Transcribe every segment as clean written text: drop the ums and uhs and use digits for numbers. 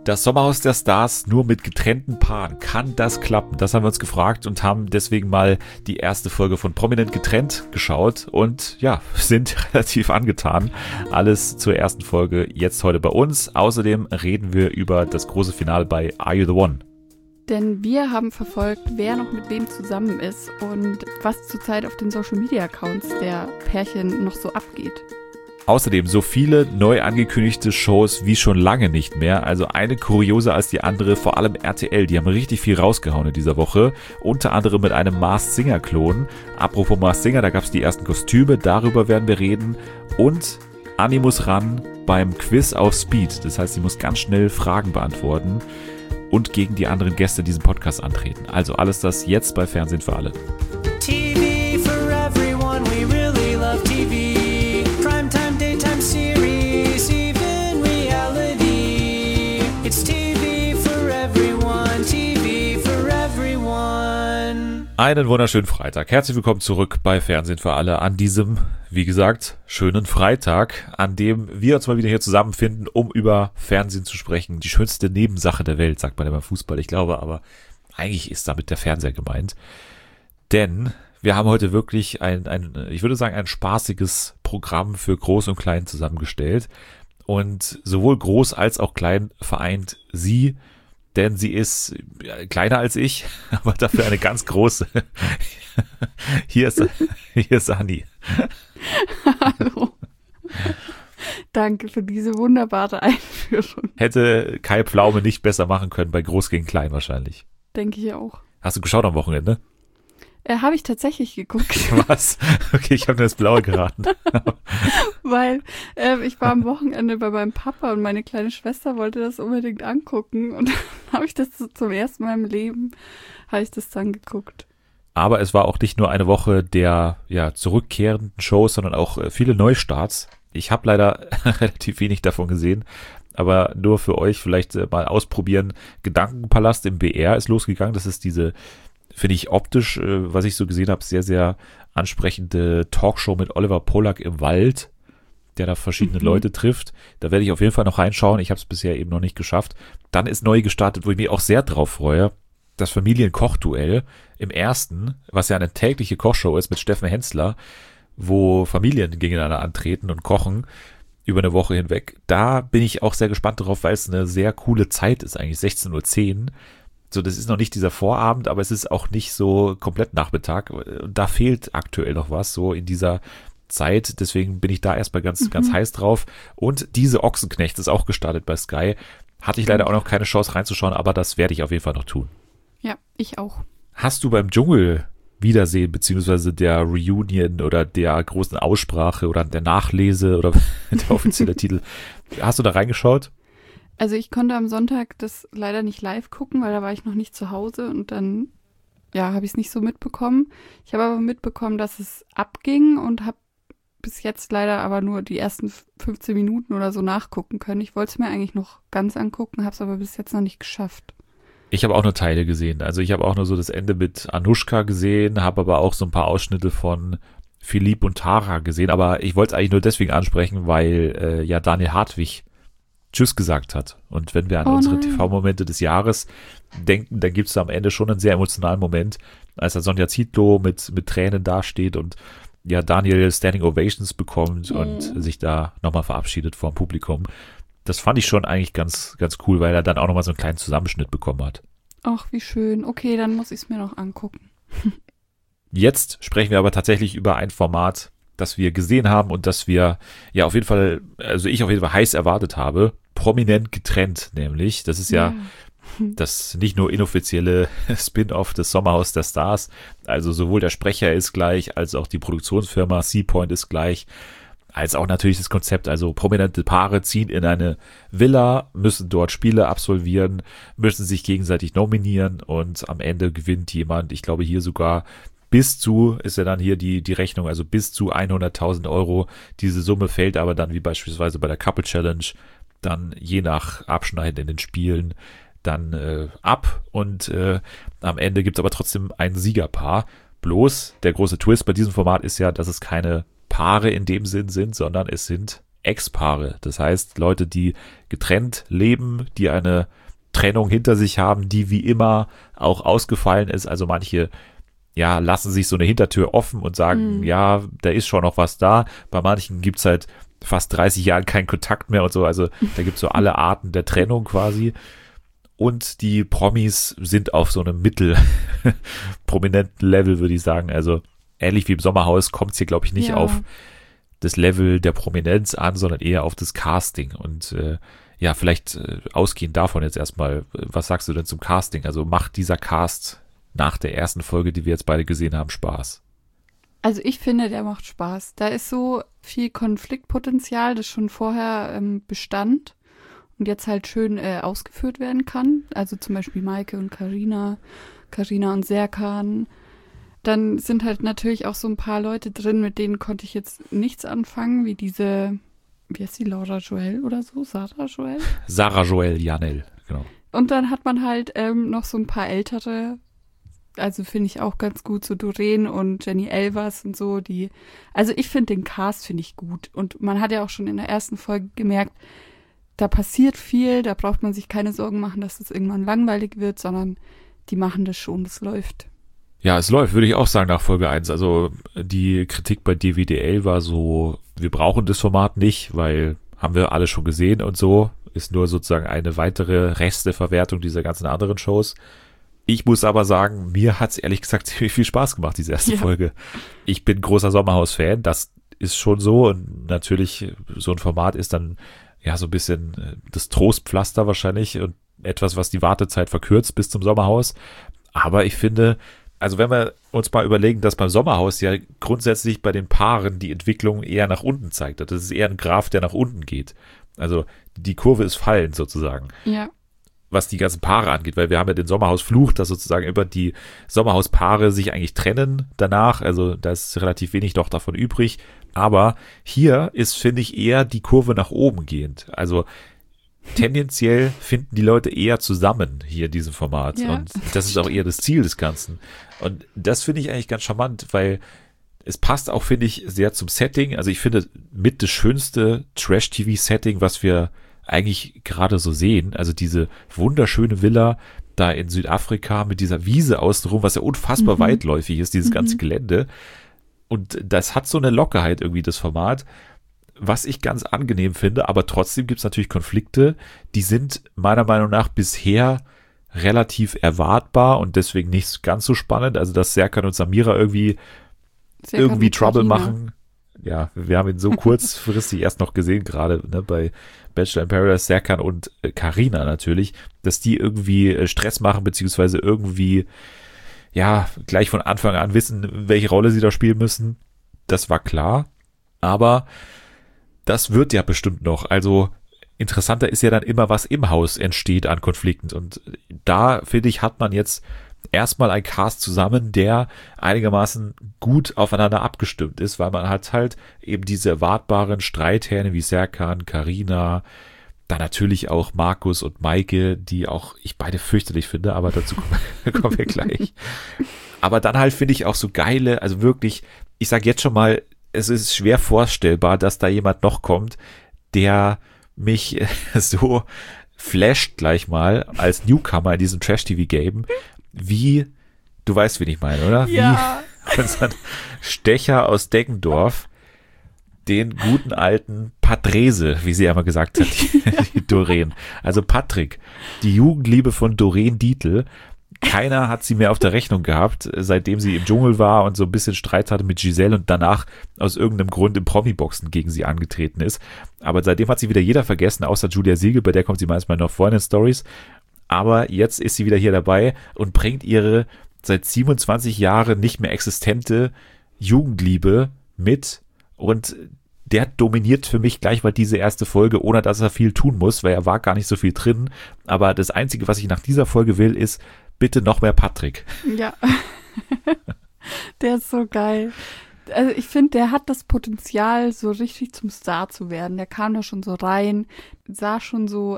Das Sommerhaus der Stars nur mit getrennten Paaren. Kann das klappen? Das haben wir uns gefragt und haben deswegen mal die erste Folge von Prominent getrennt geschaut und ja, sind relativ angetan. Alles zur ersten Folge jetzt heute bei uns. Außerdem reden wir über das große Finale bei Are You the One? Denn wir haben verfolgt, wer noch mit wem zusammen ist und was zurzeit auf den Social-Media-Accounts der Pärchen noch so abgeht. Außerdem so viele neu angekündigte Shows wie schon lange nicht mehr. Also eine kurioser als die andere, vor allem RTL. Die haben richtig viel rausgehauen in dieser Woche. Unter anderem mit einem Masked Singer-Klon. Apropos Masked Singer, da gab es die ersten Kostüme. Darüber werden wir reden. Und Anni muss ran beim Quiz auf Speed. Das heißt, sie muss ganz schnell Fragen beantworten und gegen die anderen Gäste in diesem Podcast antreten. Also alles das jetzt bei Fernsehen für alle. TV for everyone, we really love TV. Primetime, daytime series, even reality. It's TV for everyone, TV for everyone. Einen wunderschönen Freitag. Herzlich willkommen zurück bei Fernsehen für alle an diesem, wie gesagt, schönen Freitag, an dem wir uns mal wieder hier zusammenfinden, um über Fernsehen zu sprechen. Die schönste Nebensache der Welt, sagt man ja beim Fußball. Ich glaube aber, eigentlich ist damit der Fernseher gemeint. Denn wir haben heute wirklich ich würde sagen, ein spaßiges Programm für Groß und Klein zusammengestellt. Und sowohl groß als auch klein vereint sie, denn sie ist kleiner als ich, aber dafür eine ganz große. Hier ist Anni. Hallo. Danke für diese wunderbare Einführung. Hätte Kai Pflaume nicht besser machen können bei Groß gegen Klein wahrscheinlich. Denke ich auch. Hast du geschaut am Wochenende? Habe ich tatsächlich geguckt. Was? Okay, ich habe nur das Blaue geraten. Weil ich war am Wochenende bei meinem Papa und meine kleine Schwester wollte das unbedingt angucken. Und dann habe ich das zum ersten Mal im Leben, habe ich das dann geguckt. Aber es war auch nicht nur eine Woche der zurückkehrenden Shows, sondern auch viele Neustarts. Ich habe leider relativ wenig davon gesehen, aber nur für euch vielleicht mal ausprobieren. Gedankenpalast im BR ist losgegangen. Das ist diese, finde ich optisch, was ich so gesehen habe, sehr, sehr ansprechende Talkshow mit Oliver Polak im Wald, der da verschiedene Leute trifft. Da werde ich auf jeden Fall noch reinschauen. Ich habe es bisher eben noch nicht geschafft. Dann ist neu gestartet, wo ich mich auch sehr drauf freue, das Familienkochduell im ersten, was ja eine tägliche Kochshow ist mit Steffen Hensler, wo Familien gegeneinander antreten und kochen über eine Woche hinweg. Da bin ich auch sehr gespannt drauf, weil es eine sehr coole Zeit ist eigentlich, 16:10 Uhr. So, das ist noch nicht dieser Vorabend, aber es ist auch nicht so komplett Nachmittag. Da fehlt aktuell noch was, so in dieser Zeit. Deswegen bin ich da erstmal ganz heiß drauf. Und diese Ochsenknecht ist auch gestartet bei Sky. Hatte ich leider auch noch keine Chance reinzuschauen, aber das werde ich auf jeden Fall noch tun. Ja, ich auch. Hast du beim Dschungel Wiedersehen, beziehungsweise der Reunion oder der großen Aussprache oder der Nachlese oder der offizielle Titel, hast du da reingeschaut? Also ich konnte am Sonntag das leider nicht live gucken, weil da war ich noch nicht zu Hause und dann, habe ich es nicht so mitbekommen. Ich habe aber mitbekommen, dass es abging und habe bis jetzt leider aber nur die ersten 15 Minuten oder so nachgucken können. Ich wollte es mir eigentlich noch ganz angucken, habe es aber bis jetzt noch nicht geschafft. Ich habe auch nur Teile gesehen. Also ich habe auch nur so das Ende mit Anushka gesehen, habe aber auch so ein paar Ausschnitte von Philipp und Tara gesehen. Aber ich wollte es eigentlich nur deswegen ansprechen, weil Daniel Hartwig Tschüss gesagt hat. Und wenn wir an unsere TV-Momente des Jahres denken, dann gibt es da am Ende schon einen sehr emotionalen Moment, als da Sonja Zietlow mit Tränen dasteht und Daniel Standing Ovations bekommt und sich da nochmal verabschiedet vor dem Publikum. Das fand ich schon eigentlich ganz, ganz cool, weil er dann auch nochmal so einen kleinen Zusammenschnitt bekommen hat. Ach, wie schön. Okay, dann muss ich es mir noch angucken. Jetzt sprechen wir aber tatsächlich über ein Format, das wir gesehen haben und das wir ich auf jeden Fall heiß erwartet habe. Prominent getrennt nämlich. Das ist ja das nicht nur inoffizielle Spin-off des Sommerhaus der Stars. Also sowohl der Sprecher ist gleich, als auch die Produktionsfirma Seapoint ist gleich. Als auch natürlich das Konzept, also prominente Paare ziehen in eine Villa, müssen dort Spiele absolvieren, müssen sich gegenseitig nominieren und am Ende gewinnt jemand, ich glaube hier sogar bis zu, ist ja dann hier die Rechnung, also bis zu 100.000 Euro. Diese Summe fällt aber dann wie beispielsweise bei der Couple Challenge dann je nach Abschneiden in den Spielen dann ab und am Ende gibt es aber trotzdem ein Siegerpaar. Bloß der große Twist bei diesem Format ist ja, dass es keine Paare in dem Sinn sind, sondern es sind Ex-Paare. Das heißt, Leute, die getrennt leben, die eine Trennung hinter sich haben, die wie immer auch ausgefallen ist. Also manche, ja, lassen sich so eine Hintertür offen und sagen, ja, da ist schon noch was da. Bei manchen gibt's halt fast 30 Jahren keinen Kontakt mehr und so. Also da gibt's so alle Arten der Trennung quasi. Und die Promis sind auf so einem mittelprominenten Level, würde ich sagen. Also ähnlich wie im Sommerhaus kommt es hier, glaube ich, nicht auf das Level der Prominenz an, sondern eher auf das Casting. Und ja, vielleicht ausgehend davon jetzt erstmal, was sagst du denn zum Casting? Also macht dieser Cast nach der ersten Folge, die wir jetzt beide gesehen haben, Spaß? Also ich finde, der macht Spaß. Da ist so viel Konfliktpotenzial, das schon vorher bestand und jetzt halt schön ausgeführt werden kann. Also zum Beispiel Maike und Carina und Serkan. Dann sind halt natürlich auch so ein paar Leute drin, mit denen konnte ich jetzt nichts anfangen, wie diese, wie heißt die, Laura Joel oder so? Sarah Joel? Sarah Joel Janel, genau. Und dann hat man halt noch so ein paar ältere, also finde ich auch ganz gut, so Doreen und Jenny Elvers und so, die, also ich finde den Cast, finde ich gut. Und man hat ja auch schon in der ersten Folge gemerkt, da passiert viel, da braucht man sich keine Sorgen machen, dass es irgendwann langweilig wird, sondern die machen das schon, das läuft. Ja, es läuft, würde ich auch sagen, nach Folge 1. Also die Kritik bei DWDL war so, wir brauchen das Format nicht, weil haben wir alle schon gesehen und so. Ist nur sozusagen eine weitere Resteverwertung dieser ganzen anderen Shows. Ich muss aber sagen, mir hat's ehrlich gesagt ziemlich viel Spaß gemacht, diese erste Folge. Ich bin großer Sommerhaus-Fan, das ist schon so. Und natürlich, so ein Format ist dann ja so ein bisschen das Trostpflaster wahrscheinlich und etwas, was die Wartezeit verkürzt bis zum Sommerhaus. Aber ich finde, also wenn wir uns mal überlegen, dass beim Sommerhaus ja grundsätzlich bei den Paaren die Entwicklung eher nach unten zeigt. Das ist eher ein Graph, der nach unten geht. Also die Kurve ist fallend sozusagen. Ja. Was die ganzen Paare angeht, weil wir haben ja den Sommerhausfluch, dass sozusagen über die Sommerhauspaare sich eigentlich trennen danach. Also da ist relativ wenig noch davon übrig. Aber hier ist, finde ich, eher die Kurve nach oben gehend. Also tendenziell finden die Leute eher zusammen hier in diesem Format. Ja, und das ist auch eher das Ziel des Ganzen. Und das finde ich eigentlich ganz charmant, weil es passt auch, finde ich, sehr zum Setting. Also ich finde mit das schönste Trash-TV-Setting, was wir eigentlich gerade so sehen. Also diese wunderschöne Villa da in Südafrika mit dieser Wiese außenrum, was ja unfassbar weitläufig ist, dieses ganze Gelände. Und das hat so eine Lockerheit irgendwie, das Format, was ich ganz angenehm finde, aber trotzdem gibt es natürlich Konflikte, die sind meiner Meinung nach bisher relativ erwartbar und deswegen nicht ganz so spannend. Also dass Serkan und Samira irgendwie Trouble machen. Ja, wir haben ihn so kurzfristig erst noch gesehen, gerade bei Bachelor in Paradise, Serkan und Carina natürlich, dass die irgendwie Stress machen, beziehungsweise irgendwie ja gleich von Anfang an wissen, welche Rolle sie da spielen müssen. Das war klar, aber das wird ja bestimmt noch. Also interessanter ist ja dann immer, was im Haus entsteht an Konflikten. Und da, finde ich, hat man jetzt erstmal ein Cast zusammen, der einigermaßen gut aufeinander abgestimmt ist, weil man hat halt eben diese erwartbaren Streithähne wie Serkan, Carina, dann natürlich auch Markus und Maike, die auch ich beide fürchterlich finde, aber dazu kommen wir gleich. Aber dann halt finde ich auch so geile, also wirklich, ich sage jetzt schon mal, es ist schwer vorstellbar, dass da jemand noch kommt, der mich so flasht gleich mal als Newcomer in diesem Trash-TV-Game, wie, du weißt, wen ich meine, oder? Ja. Wie unser Stecher aus Deggendorf, den guten alten Patrese, wie sie einmal gesagt hat, die Doreen. Also Patrick, die Jugendliebe von Doreen Dietl. Keiner hat sie mehr auf der Rechnung gehabt, seitdem sie im Dschungel war und so ein bisschen Streit hatte mit Giselle und danach aus irgendeinem Grund im Promi-Boxen gegen sie angetreten ist. Aber seitdem hat sie wieder jeder vergessen, außer Julia Siegel, bei der kommt sie manchmal noch vor in den Stories. Aber jetzt ist sie wieder hier dabei und bringt ihre seit 27 Jahren nicht mehr existente Jugendliebe mit und der dominiert für mich gleich mal diese erste Folge, ohne dass er viel tun muss, weil er war gar nicht so viel drin. Aber das Einzige, was ich nach dieser Folge will, ist bitte noch mehr Patrick. Ja, der ist so geil. Also ich finde, der hat das Potenzial, so richtig zum Star zu werden. Der kam da schon so rein, sah schon so,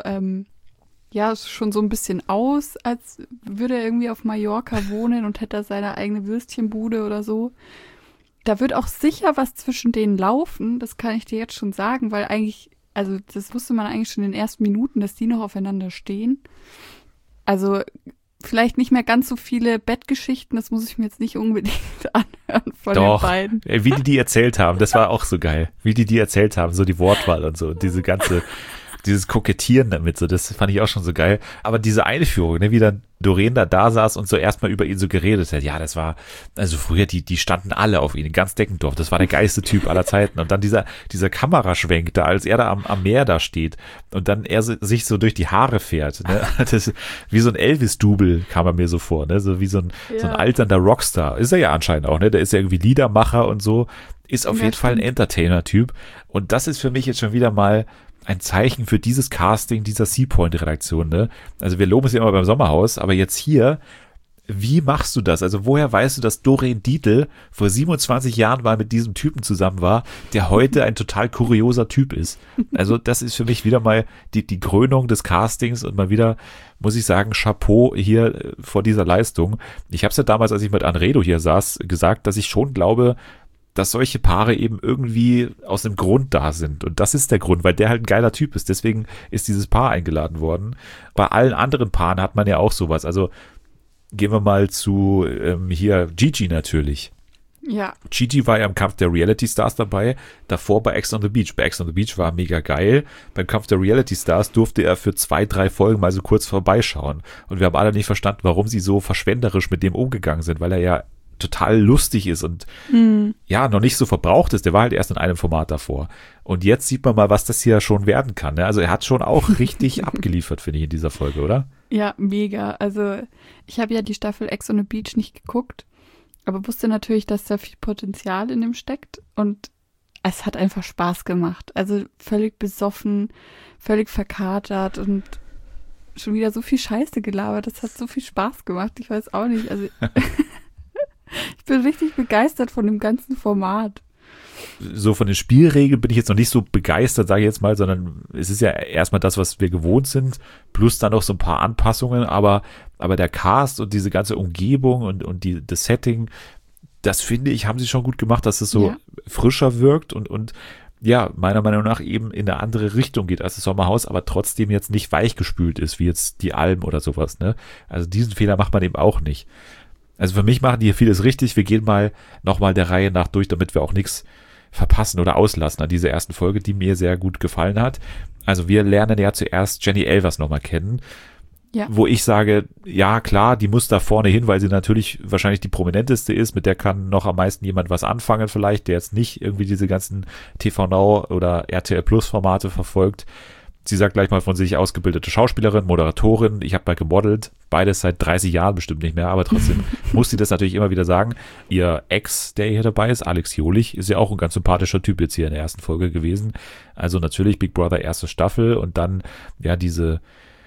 schon so ein bisschen aus, als würde er irgendwie auf Mallorca wohnen und hätte seine eigene Würstchenbude oder so. da wird auch sicher was zwischen denen laufen, das kann ich dir jetzt schon sagen, weil eigentlich, also das wusste man eigentlich schon in den ersten Minuten, dass die noch aufeinander stehen. Also vielleicht nicht mehr ganz so viele Bettgeschichten, das muss ich mir jetzt nicht unbedingt anhören von den beiden. Wie die erzählt haben, das war auch so geil. Wie die erzählt haben, so die Wortwahl und so, dieses Kokettieren damit, so, das fand ich auch schon so geil. Aber diese Einführung, ne, wie dann Doreen da saß und so erstmal über ihn so geredet hat, ja, das war, also früher, die standen alle auf ihn, ganz Deckendorf, das war der geilste Typ aller Zeiten. Und dann dieser Kameraschwenk da, als er da am Meer da steht und dann er sich so durch die Haare fährt, ne, das, wie so ein Elvis-Double kam er mir so vor, ne, so wie so ein alternder Rockstar. Ist er ja anscheinend auch, ne, der ist ja irgendwie Liedermacher und so, ist auf jeden Fall ein Entertainer-Typ. Und das ist für mich jetzt schon wieder mal ein Zeichen für dieses Casting dieser Seapoint-Redaktion, ne? Also wir loben es ja immer beim Sommerhaus, aber jetzt hier, wie machst du das? Also woher weißt du, dass Doreen Dietl vor 27 Jahren mal mit diesem Typen zusammen war, der heute ein total kurioser Typ ist? Also das ist für mich wieder mal die Krönung des Castings und mal wieder, muss ich sagen, Chapeau hier vor dieser Leistung. Ich habe es ja damals, als ich mit Anredo hier saß, gesagt, dass ich schon glaube, dass solche Paare eben irgendwie aus einem Grund da sind. Und das ist der Grund, weil der halt ein geiler Typ ist. Deswegen ist dieses Paar eingeladen worden. Bei allen anderen Paaren hat man ja auch sowas. Also gehen wir mal zu hier Gigi natürlich. Ja. Gigi war ja im Kampf der Reality Stars dabei, davor bei Ex on the Beach. Bei Ex on the Beach war mega geil. Beim Kampf der Reality Stars durfte er für 2-3 Folgen mal so kurz vorbeischauen. Und wir haben alle nicht verstanden, warum sie so verschwenderisch mit dem umgegangen sind, weil er ja total lustig ist und ja, noch nicht so verbraucht ist. Der war halt erst in einem Format davor. Und jetzt sieht man mal, was das hier schon werden kann. Ne? Also er hat schon auch richtig abgeliefert, finde ich, in dieser Folge, oder? Ja, mega. Also ich habe ja die Staffel Ex on the Beach nicht geguckt, aber wusste natürlich, dass da viel Potenzial in dem steckt und es hat einfach Spaß gemacht. Also völlig besoffen, völlig verkatert und schon wieder so viel Scheiße gelabert. Das hat so viel Spaß gemacht. Ich weiß auch nicht. Also ich bin richtig begeistert von dem ganzen Format. So von den Spielregeln bin ich jetzt noch nicht so begeistert, sage ich jetzt mal, sondern es ist ja erstmal das, was wir gewohnt sind, plus dann noch so ein paar Anpassungen, aber der Cast und diese ganze Umgebung und das Setting, das finde ich, haben sie schon gut gemacht, dass es so frischer wirkt und ja, meiner Meinung nach eben in eine andere Richtung geht als das Sommerhaus, aber trotzdem jetzt nicht weichgespült ist, wie jetzt die Alm oder sowas, ne? Also diesen Fehler macht man eben auch nicht. Also für mich machen die hier vieles richtig. Wir gehen nochmal der Reihe nach durch, damit wir auch nichts verpassen oder auslassen an dieser ersten Folge, die mir sehr gut gefallen hat. Also wir lernen ja zuerst Jenny Elvers nochmal kennen, wo ich sage, ja klar, die muss da vorne hin, weil sie natürlich wahrscheinlich die prominenteste ist, mit der kann noch am meisten jemand was anfangen vielleicht, der jetzt nicht irgendwie diese ganzen TV Now oder RTL Plus Formate verfolgt. Sie sagt gleich mal von sich ausgebildete Schauspielerin, Moderatorin. Ich habe mal gemodelt, beides seit 30 Jahren bestimmt nicht mehr, aber trotzdem muss sie das natürlich immer wieder sagen. Ihr Ex, der hier dabei ist, Alex Jolich, ist ja auch ein ganz sympathischer Typ jetzt hier in der ersten Folge gewesen. Also natürlich Big Brother erste Staffel und dann ja diese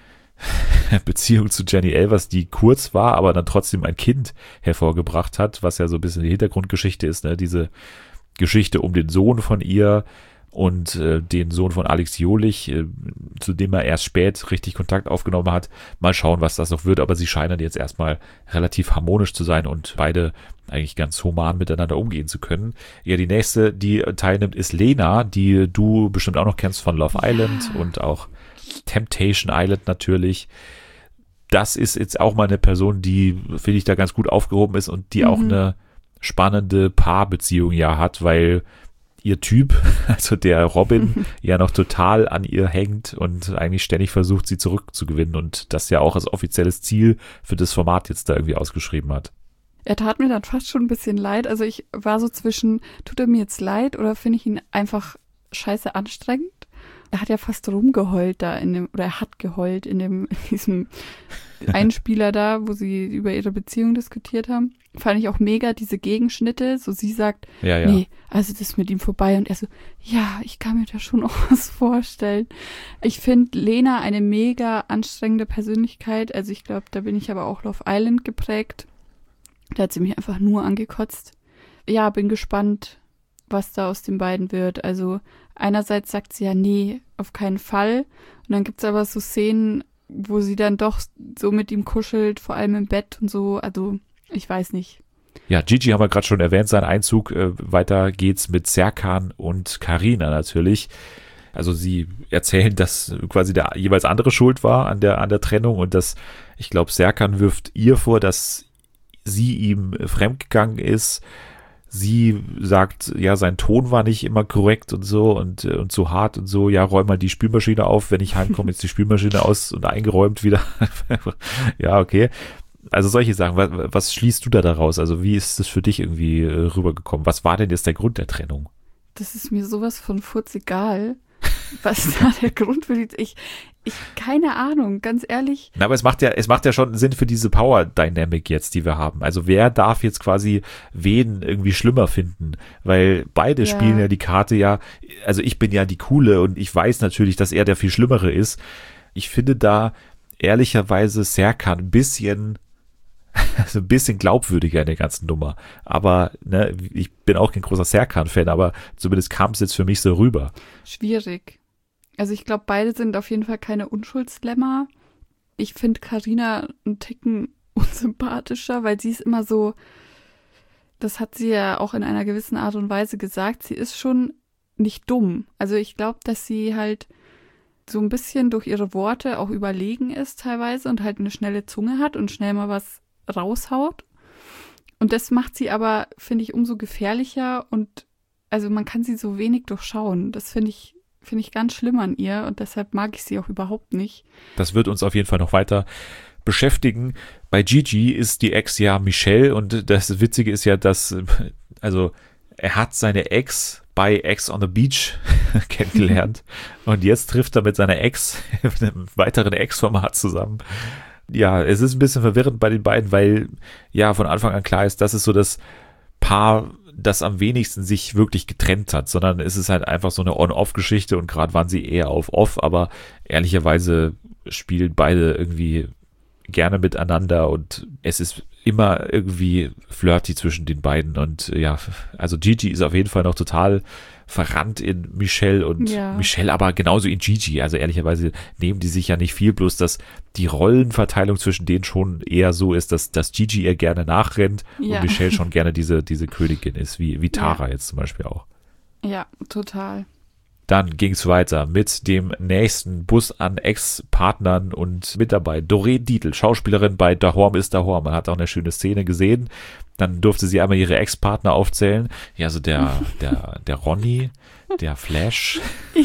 Beziehung zu Jenny Elvers, die kurz war, aber dann trotzdem ein Kind hervorgebracht hat, was ja so ein bisschen die Hintergrundgeschichte ist, ne? Diese Geschichte um den Sohn von ihr und den Sohn von Alex Jolich, zu dem er erst spät richtig Kontakt aufgenommen hat. Mal schauen, was das noch wird, aber sie scheinen jetzt erstmal relativ harmonisch zu sein und beide eigentlich ganz human miteinander umgehen zu können. Ja, die nächste, die teilnimmt, ist Lena, die du bestimmt auch noch kennst von Love Island und auch Temptation Island natürlich. Das ist jetzt auch mal eine Person, die, finde ich, da ganz gut aufgehoben ist und die auch eine spannende Paarbeziehung ja hat, weil ihr Typ, also der Robin, ja noch total an ihr hängt und eigentlich ständig versucht, sie zurückzugewinnen und das ja auch als offizielles Ziel für das Format jetzt da irgendwie ausgeschrieben hat. Er tat mir dann fast schon ein bisschen leid. Also ich war so zwischen, tut er mir jetzt leid oder finde ich ihn einfach scheiße anstrengend? Er hat ja fast rumgeheult da er hat geheult in diesem Einspieler da, wo sie über ihre Beziehung diskutiert haben. Fand ich auch mega, diese Gegenschnitte. So sie sagt, nee, also das ist mit ihm vorbei. Und er so, ja, ich kann mir da schon auch was vorstellen. Ich finde Lena eine mega anstrengende Persönlichkeit. Also ich glaube, da bin ich aber auch Love Island geprägt. Da hat sie mich einfach nur angekotzt. Ja, bin gespannt, was da aus den beiden wird. Also einerseits sagt sie ja, nee, auf keinen Fall. Und dann gibt's aber so Szenen, wo sie dann doch so mit ihm kuschelt, vor allem im Bett und so. Also ich weiß nicht. Ja, Gigi haben wir gerade schon erwähnt, sein Einzug. Weiter geht's mit Serkan und Carina natürlich. Also sie erzählen, dass quasi der jeweils andere schuld war an der Trennung und dass, ich glaube, Serkan wirft ihr vor, dass sie ihm fremdgegangen ist. Sie sagt, ja, sein Ton war nicht immer korrekt und so und so hart und so, ja, räum mal die Spülmaschine auf, wenn ich heimkomme, ist die Spülmaschine aus und eingeräumt wieder. Ja, okay. Also solche Sachen, was schließt du da daraus? Also wie ist das für dich irgendwie rübergekommen? Was war denn jetzt der Grund der Trennung? Das ist mir sowas von furzegal, was da der Grund für die, ich keine Ahnung, ganz ehrlich. Na, aber es macht ja schon Sinn für diese Power Dynamic jetzt, die wir haben. Also wer darf jetzt quasi wen irgendwie schlimmer finden? Weil beide spielen ja die Karte ja, also ich bin ja die Coole und ich weiß natürlich, dass er der viel Schlimmere ist. Ich finde da ehrlicherweise Serkan ein bisschen glaubwürdiger in der ganzen Nummer. Aber ne, ich bin auch kein großer Serkan-Fan, aber zumindest kam es jetzt für mich so rüber. Schwierig. Also ich glaube, beide sind auf jeden Fall keine Unschuldslämmer. Ich finde Carina einen Ticken unsympathischer, weil sie ist immer so, das hat sie ja auch in einer gewissen Art und Weise gesagt, sie ist schon nicht dumm. Also ich glaube, dass sie halt so ein bisschen durch ihre Worte auch überlegen ist teilweise und halt eine schnelle Zunge hat und schnell mal was raushaut. Und das macht sie aber, finde ich, umso gefährlicher und also man kann sie so wenig durchschauen. Das finde ich ganz schlimm an ihr und deshalb mag ich sie auch überhaupt nicht. Das wird uns auf jeden Fall noch weiter beschäftigen. Bei Gigi ist die Ex ja Michelle und das Witzige ist ja, dass, also er hat seine Ex bei Ex on the Beach kennengelernt und jetzt trifft er mit seiner Ex in einem weiteren Ex-Format zusammen. Ja, es ist ein bisschen verwirrend bei den beiden, weil ja von Anfang an klar ist, das ist so das Paar, das am wenigsten sich wirklich getrennt hat, sondern es ist halt einfach so eine On-Off-Geschichte und gerade waren sie eher auf Off, aber ehrlicherweise spielen beide irgendwie gerne miteinander und es ist immer irgendwie flirty zwischen den beiden und ja, also Gigi ist auf jeden Fall noch total verrannt in Michelle und Michelle aber genauso in Gigi, also ehrlicherweise nehmen die sich ja nicht viel, bloß dass die Rollenverteilung zwischen denen schon eher so ist, dass Gigi ihr gerne nachrennt und Michelle schon gerne diese Königin ist, wie Tara jetzt zum Beispiel auch. Ja, total. Dann ging es weiter mit dem nächsten Bus an Ex-Partnern und mit dabei Doreen Dietl, Schauspielerin bei Dahorm ist Dahorm. Man hat auch eine schöne Szene gesehen. Dann durfte sie einmal ihre Ex-Partner aufzählen. Ja, so der Ronny, der Flash.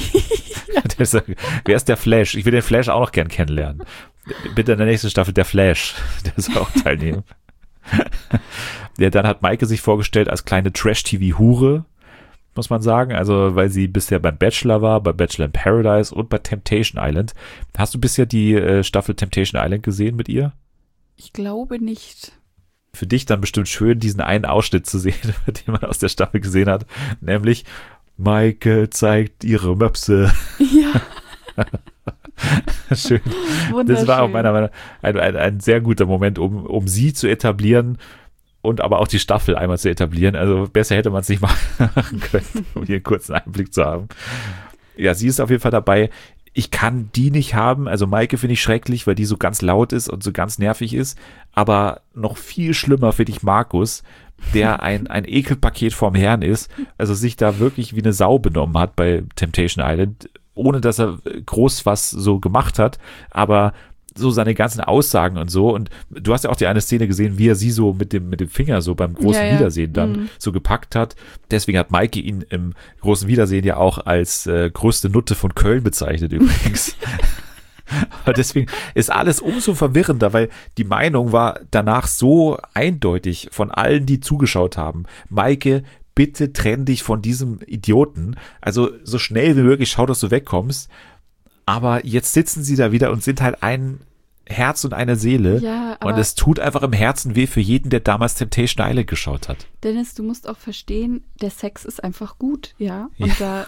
Wer ist der Flash? Ich will den Flash auch noch gern kennenlernen. Bitte in der nächsten Staffel der Flash. Der soll auch teilnehmen. Ja, dann hat Maike sich vorgestellt als kleine Trash-TV-Hure. Muss man sagen, also weil sie bisher beim Bachelor war, bei Bachelor in Paradise und bei Temptation Island. Hast du bisher die Staffel Temptation Island gesehen mit ihr? Ich glaube nicht. Für dich dann bestimmt schön, diesen einen Ausschnitt zu sehen, den man aus der Staffel gesehen hat, nämlich Maike zeigt ihre Möpse. Ja. Schön. Das war auch meiner Meinung nach ein sehr guter Moment, um sie zu etablieren und aber auch die Staffel einmal zu etablieren. Also besser hätte man es nicht machen können, um hier einen kurzen Einblick zu haben. Ja, sie ist auf jeden Fall dabei. Ich kann die nicht haben. Also Maike finde ich schrecklich, weil die so ganz laut ist und so ganz nervig ist. Aber noch viel schlimmer finde ich Markus, der ein Ekelpaket vorm Herrn ist. Also sich da wirklich wie eine Sau benommen hat bei Temptation Island, ohne dass er groß was so gemacht hat. Aber so seine ganzen Aussagen und so. Und du hast ja auch die eine Szene gesehen, wie er sie so mit dem Finger so beim großen Wiedersehen dann so gepackt hat. Deswegen hat Maike ihn im großen Wiedersehen ja auch als größte Nutte von Köln bezeichnet übrigens. Aber deswegen ist alles umso verwirrender, weil die Meinung war danach so eindeutig von allen, die zugeschaut haben. Maike, bitte trenn dich von diesem Idioten. Also so schnell wie möglich, schau, dass du wegkommst. Aber jetzt sitzen sie da wieder und sind halt ein Herz und eine Seele. Ja, und es tut einfach im Herzen weh für jeden, der damals Temptation Island geschaut hat. Dennis, du musst auch verstehen, der Sex ist einfach gut, ja. Und ja.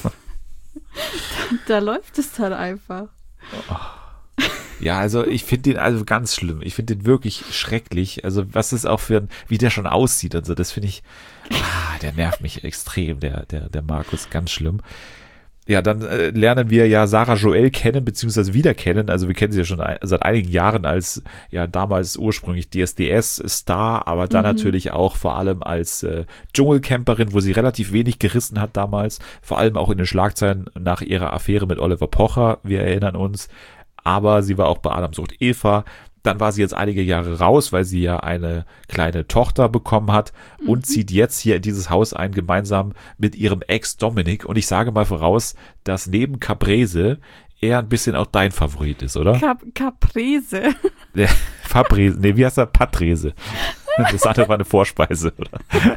Da läuft es dann einfach. Ja, also ich finde den also ganz schlimm. Ich finde den wirklich schrecklich. Also was ist auch wie der schon aussieht und so, das finde ich, der nervt mich extrem, der Markus, ganz schlimm. Ja, dann lernen wir ja Sarah Joel kennen, beziehungsweise wieder kennen. Also wir kennen sie ja schon seit einigen Jahren als, ja, damals ursprünglich DSDS-Star, aber dann natürlich auch vor allem als Dschungelcamperin, wo sie relativ wenig gerissen hat damals. Vor allem auch in den Schlagzeilen nach ihrer Affäre mit Oliver Pocher, wir erinnern uns. Aber sie war auch bei Adam sucht Eva. Dann war sie jetzt einige Jahre raus, weil sie ja eine kleine Tochter bekommen hat und zieht jetzt hier in dieses Haus ein, gemeinsam mit ihrem Ex Dominik. Und ich sage mal voraus, dass neben Caprese er ein bisschen auch dein Favorit ist, oder? Caprese. Fabrese, nee, wie heißt er? Patrese. Das andere war eine Vorspeise, oder?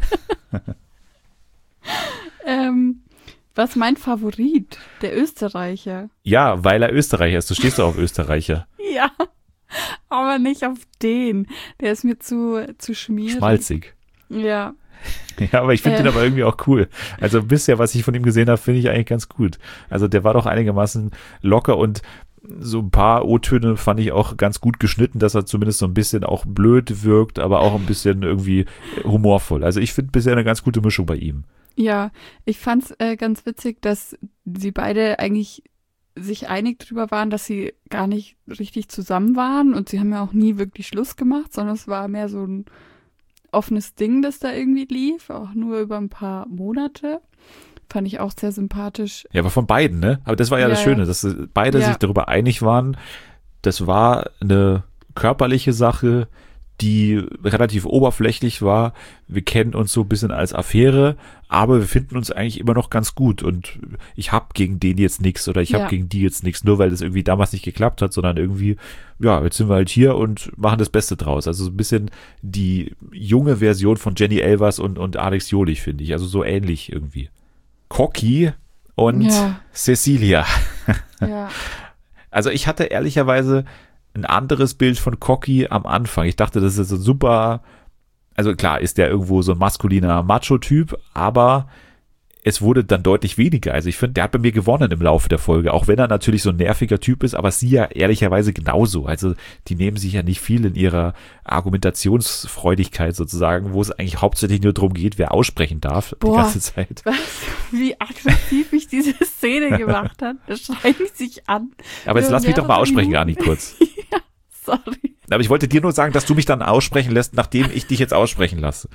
Was mein Favorit? Der Österreicher. Ja, weil er Österreicher ist. Du stehst doch auf Österreicher. Ja. Aber nicht auf den. Der ist mir zu schmierig. Schmalzig. Ja. Ja, aber ich finde den aber irgendwie auch cool. Also bisher, was ich von ihm gesehen habe, finde ich eigentlich ganz gut. Also der war doch einigermaßen locker und so ein paar O-Töne fand ich auch ganz gut geschnitten, dass er zumindest so ein bisschen auch blöd wirkt, aber auch ein bisschen irgendwie humorvoll. Also ich finde bisher eine ganz gute Mischung bei ihm. Ja, ich fand's ganz witzig, dass sie beide eigentlich sich einig drüber waren, dass sie gar nicht richtig zusammen waren und sie haben ja auch nie wirklich Schluss gemacht, sondern es war mehr so ein offenes Ding, das da irgendwie lief, auch nur über ein paar Monate. Fand ich auch sehr sympathisch. Ja, aber von beiden, ne? Aber das war ja das Schöne, dass beide sich darüber einig waren. Das war eine körperliche Sache, die relativ oberflächlich war. Wir kennen uns so ein bisschen als Affäre, aber wir finden uns eigentlich immer noch ganz gut und ich habe gegen den jetzt nichts oder ich habe gegen die jetzt nichts, nur weil das irgendwie damals nicht geklappt hat, sondern irgendwie, ja, jetzt sind wir halt hier und machen das Beste draus. Also so ein bisschen die junge Version von Jenny Elvers und Alex Jolich, finde ich. Also so ähnlich irgendwie. Cocky und Cecilia. Ja. Also ich hatte ehrlicherweise ein anderes Bild von Cocky am Anfang. Ich dachte, das ist so super, also klar ist der irgendwo so ein maskuliner Macho-Typ, aber es wurde dann deutlich weniger. Also ich finde, der hat bei mir gewonnen im Laufe der Folge, auch wenn er natürlich so ein nerviger Typ ist, aber sie ja ehrlicherweise genauso. Also die nehmen sich ja nicht viel in ihrer Argumentationsfreudigkeit sozusagen, wo es eigentlich hauptsächlich nur darum geht, wer aussprechen darf die ganze Zeit. Was, wie aggressiv ich diese Szene gemacht habe. Das schreit sich an. Aber jetzt lass mich doch mal aussprechen, gar nicht kurz. Ja, sorry. Aber ich wollte dir nur sagen, dass du mich dann aussprechen lässt, nachdem ich dich jetzt aussprechen lasse.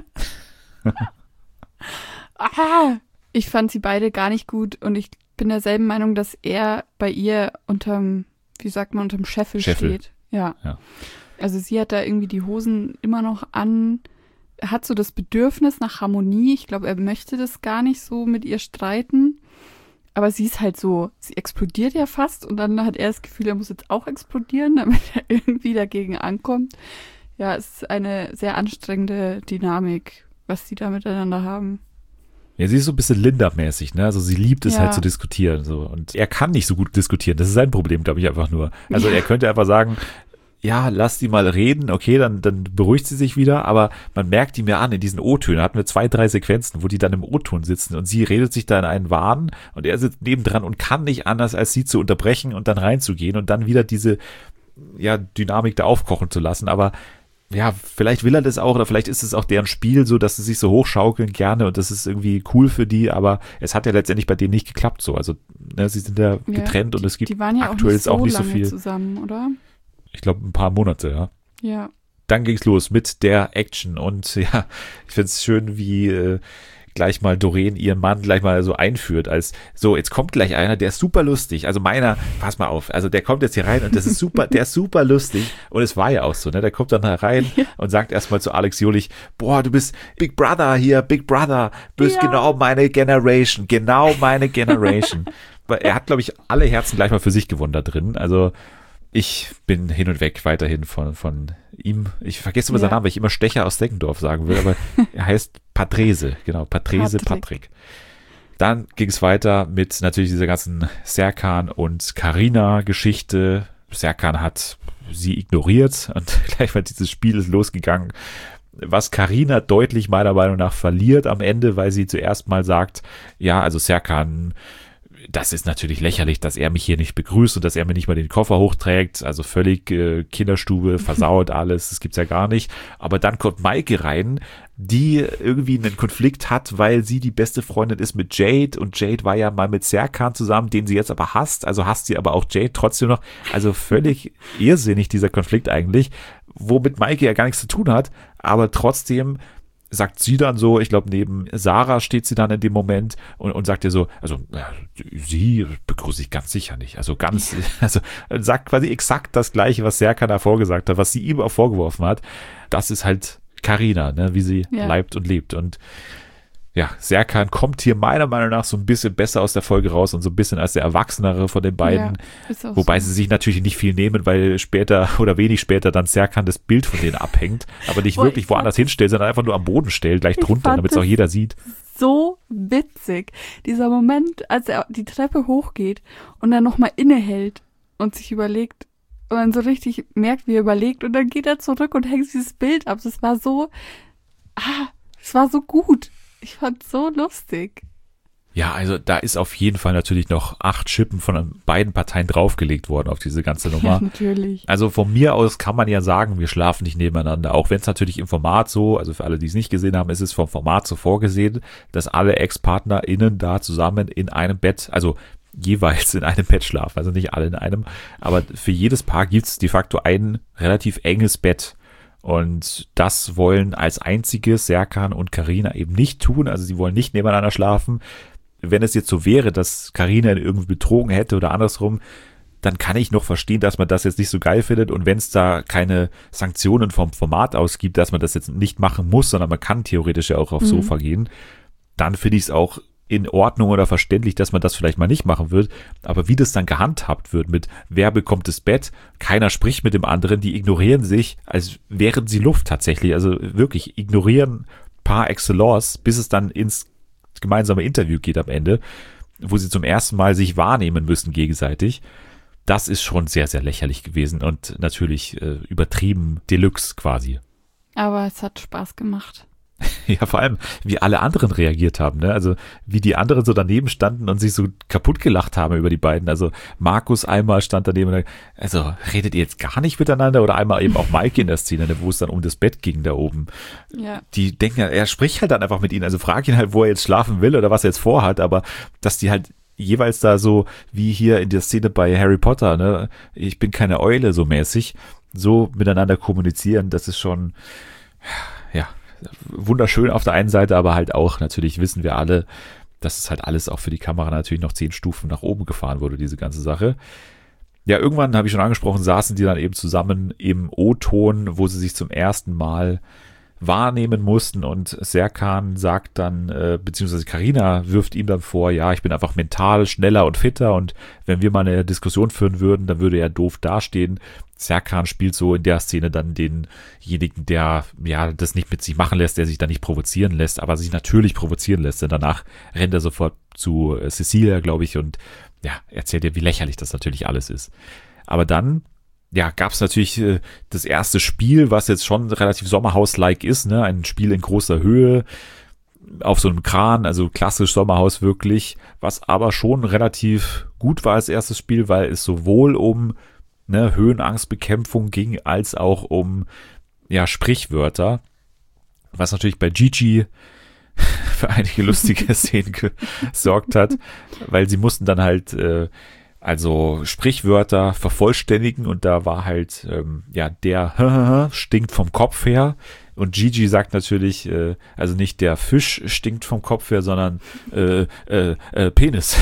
Ich fand sie beide gar nicht gut und ich bin derselben Meinung, dass er bei ihr unterm Scheffel steht. Ja. Also sie hat da irgendwie die Hosen immer noch an, hat so das Bedürfnis nach Harmonie. Ich glaube, er möchte das gar nicht so mit ihr streiten. Aber sie ist halt so, sie explodiert ja fast und dann hat er das Gefühl, er muss jetzt auch explodieren, damit er irgendwie dagegen ankommt. Ja, es ist eine sehr anstrengende Dynamik, was die da miteinander haben. Ja, sie ist so ein bisschen Linda-mäßig, ne? Also sie liebt es halt zu diskutieren, so. Und er kann nicht so gut diskutieren. Das ist sein Problem, glaube ich, einfach nur. Also er könnte einfach sagen, ja, lass die mal reden, okay, dann beruhigt sie sich wieder, aber man merkt die mir an in diesen O-Tönen. Hatten wir 2, 3 Sequenzen, wo die dann im O-Ton sitzen und sie redet sich da in einen Wahn und er sitzt nebendran und kann nicht anders, als sie zu unterbrechen und dann reinzugehen und dann wieder diese, ja, Dynamik da aufkochen zu lassen, aber ja, vielleicht will er das auch oder vielleicht ist es auch deren Spiel so, dass sie sich so hochschaukeln gerne und das ist irgendwie cool für die, aber es hat ja letztendlich bei denen nicht geklappt so. Also ne, sie sind ja getrennt und es gibt aktuell auch nicht so viel zusammen, oder? Ich glaube ein paar Monate, ja. Ja. Dann ging's los mit der Action und ja, ich find's schön, wie gleich mal Doreen ihren Mann gleich mal so einführt als, so, jetzt kommt gleich einer, der ist super lustig, also meiner, pass mal auf, also der kommt jetzt hier rein und das ist super, der ist super lustig und es war ja auch so, ne, der kommt dann herein und sagt erstmal zu Alex Jolich, boah, du bist Big Brother hier, Big Brother, bist genau meine Generation, weil er hat, glaube ich, alle Herzen gleich mal für sich gewonnen da drin, also ich bin hin und weg weiterhin von ihm. Ich vergesse immer seinen Namen, weil ich immer Stecher aus Deggendorf sagen will, aber er heißt Patrese, genau, Patrick. Dann ging es weiter mit natürlich dieser ganzen Serkan und Carina-Geschichte. Serkan hat sie ignoriert und gleich mal dieses Spiel ist losgegangen, was Carina deutlich meiner Meinung nach verliert am Ende, weil sie zuerst mal sagt, ja, also Serkan, das ist natürlich lächerlich, dass er mich hier nicht begrüßt und dass er mir nicht mal den Koffer hochträgt. Also völlig Kinderstube, versaut alles, das gibt's ja gar nicht. Aber dann kommt Maike rein, die irgendwie einen Konflikt hat, weil sie die beste Freundin ist mit Jade und Jade war ja mal mit Serkan zusammen, den sie jetzt aber hasst, also hasst sie aber auch Jade trotzdem noch. Also völlig irrsinnig dieser Konflikt eigentlich, womit Maike ja gar nichts zu tun hat, aber trotzdem sagt sie dann so, ich glaube neben Sarah steht sie dann in dem Moment und sagt ihr so, also sie begrüße ich ganz sicher nicht, also sagt quasi exakt das Gleiche, was Serkan davor gesagt hat, was sie ihm auch vorgeworfen hat. Das ist halt Carina, ne, wie sie leibt und lebt. Und ja, Serkan kommt hier meiner Meinung nach so ein bisschen besser aus der Folge raus und so ein bisschen als der Erwachsenere von den beiden. Ja, wobei sie sich natürlich nicht viel nehmen, weil später oder wenig später dann Serkan das Bild von denen abhängt, aber nicht wirklich woanders hinstellt, sondern einfach nur am Boden stellt, gleich drunter, damit es auch jeder sieht. So witzig. Dieser Moment, als er die Treppe hochgeht und dann nochmal innehält und sich überlegt, und man so richtig merkt, wie er überlegt, und dann geht er zurück und hängt dieses Bild ab. Das war so, es war so gut. Ich fand's so lustig. Ja, also da ist auf jeden Fall natürlich noch 8 Schippen von beiden Parteien draufgelegt worden auf diese ganze Nummer. Ja, natürlich. Also von mir aus kann man ja sagen, wir schlafen nicht nebeneinander, auch wenn es natürlich im Format so, also für alle, die es nicht gesehen haben, ist es vom Format so vorgesehen, dass alle Ex-PartnerInnen da zusammen in einem Bett, also jeweils in einem Bett schlafen, also nicht alle in einem, aber für jedes Paar gibt's de facto ein relativ enges Bett. Und das wollen als einziges Serkan und Carina eben nicht tun, also sie wollen nicht nebeneinander schlafen. Wenn es jetzt so wäre, dass Carina ihn irgendwie betrogen hätte oder andersrum, dann kann ich noch verstehen, dass man das jetzt nicht so geil findet, und wenn es da keine Sanktionen vom Format aus gibt, dass man das jetzt nicht machen muss, sondern man kann theoretisch ja auch aufs Sofa gehen, dann finde ich es auch in Ordnung oder verständlich, dass man das vielleicht mal nicht machen wird, aber wie das dann gehandhabt wird mit wer bekommt das Bett, keiner spricht mit dem anderen, die ignorieren sich, als wären sie Luft tatsächlich, also wirklich ignorieren par excellence, bis es dann ins gemeinsame Interview geht am Ende, wo sie zum ersten Mal sich wahrnehmen müssen gegenseitig. Das ist schon sehr, sehr lächerlich gewesen und natürlich übertrieben Deluxe quasi. Aber es hat Spaß gemacht. Ja, vor allem, wie alle anderen reagiert haben, ne? Also, wie die anderen so daneben standen und sich so kaputt gelacht haben über die beiden. Also, Markus einmal stand daneben und also, redet ihr jetzt gar nicht miteinander? Oder einmal eben auch Maike in der Szene, ne, wo es dann um das Bett ging da oben. Ja. Die denken, er spricht halt dann einfach mit ihnen. Also, frag ihn halt, wo er jetzt schlafen will oder was er jetzt vorhat. Aber, dass die halt jeweils da so, wie hier in der Szene bei Harry Potter, ne? Ich bin keine Eule, so mäßig, so miteinander kommunizieren, das ist schon, ja, wunderschön auf der einen Seite, aber halt auch, natürlich wissen wir alle, dass es halt alles auch für die Kamera natürlich noch 10 Stufen nach oben gefahren wurde, diese ganze Sache. Ja, irgendwann, habe ich schon angesprochen, saßen die dann eben zusammen im O-Ton, wo sie sich zum ersten Mal wahrnehmen mussten, und Serkan sagt dann, beziehungsweise Carina wirft ihm dann vor, ja, ich bin einfach mental schneller und fitter, und wenn wir mal eine Diskussion führen würden, dann würde er doof dastehen. Serkan spielt so in der Szene dann denjenigen, der ja das nicht mit sich machen lässt, der sich dann nicht provozieren lässt, aber sich natürlich provozieren lässt, denn danach rennt er sofort zu Cecilia, glaube ich, und ja, erzählt ihr, wie lächerlich das natürlich alles ist. Aber dann, ja, gab es natürlich das erste Spiel, was jetzt schon relativ Sommerhaus-like ist, ne, ein Spiel in großer Höhe auf so einem Kran, also klassisch Sommerhaus wirklich, was aber schon relativ gut war als erstes Spiel, weil es sowohl um Höhenangstbekämpfung ging, als auch um ja Sprichwörter, was natürlich bei Gigi für einige lustige Szenen gesorgt hat, weil sie mussten dann halt also Sprichwörter vervollständigen, und da war halt der stinkt vom Kopf her, und Gigi sagt natürlich, also nicht der Fisch stinkt vom Kopf her, sondern Penis.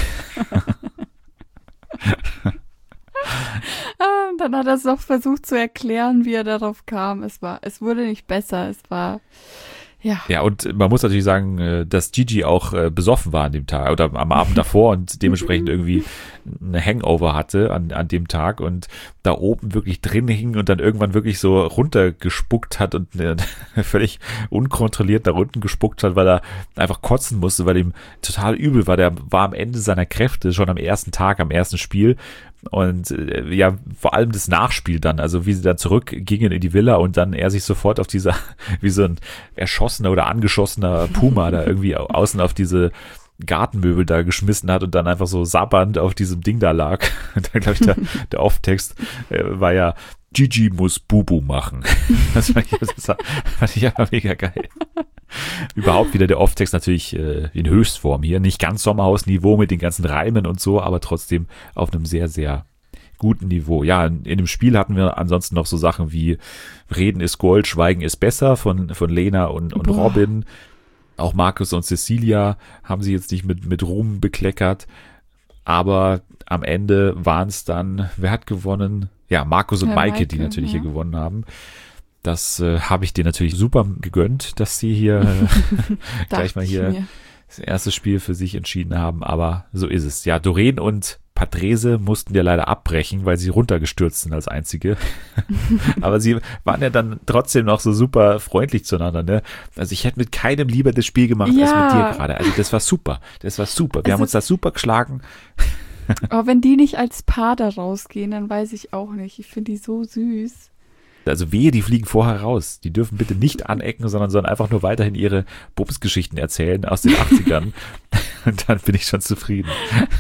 Dann hat er es noch versucht zu erklären, wie er darauf kam. Es wurde nicht besser. Es war, ja. Ja, und man muss natürlich sagen, dass Gigi auch besoffen war an dem Tag oder am Abend davor und dementsprechend irgendwie eine Hangover hatte an dem Tag und da oben wirklich drin hing und dann irgendwann wirklich so runtergespuckt hat und völlig unkontrolliert nach unten gespuckt hat, weil er einfach kotzen musste, weil ihm total übel war. Der war am Ende seiner Kräfte schon am ersten Tag, am ersten Spiel. Und ja, vor allem das Nachspiel dann, also wie sie dann zurückgingen in die Villa und dann er sich sofort auf dieser, wie so ein erschossener oder angeschossener Puma da irgendwie außen auf diese Gartenmöbel da geschmissen hat und dann einfach so sabbernd auf diesem Ding da lag. Und dann, glaube ich, der Off-Text war ja, Gigi muss Bubu machen. Das fand ich einfach mega geil. Überhaupt wieder der Off-Text natürlich in Höchstform hier. Nicht ganz Sommerhaus-Niveau mit den ganzen Reimen und so, aber trotzdem auf einem sehr, sehr guten Niveau. Ja, in dem Spiel hatten wir ansonsten noch so Sachen wie Reden ist Gold, Schweigen ist besser von Lena und Robin. Auch Markus und Cecilia haben sie jetzt nicht mit Ruhm bekleckert. Aber am Ende waren es dann, wer hat gewonnen? Ja, Markus und Maike, die natürlich hier gewonnen haben. Das habe ich dir natürlich super gegönnt, dass sie hier gleich mal hier das erste Spiel für sich entschieden haben. Aber so ist es. Ja, Doreen und Patrese mussten ja leider abbrechen, weil sie runtergestürzt sind als einzige. Aber sie waren ja dann trotzdem noch so super freundlich zueinander, ne? Also ich hätte mit keinem lieber das Spiel gemacht als mit dir gerade. Also das war super. Wir haben uns da super geschlagen. Aber wenn die nicht als Paar da rausgehen, dann weiß ich auch nicht. Ich finde die so süß. Also wehe, die fliegen vorher raus. Die dürfen bitte nicht anecken, sondern sollen einfach nur weiterhin ihre Bumsgeschichten erzählen aus den 80ern. Und dann bin ich schon zufrieden.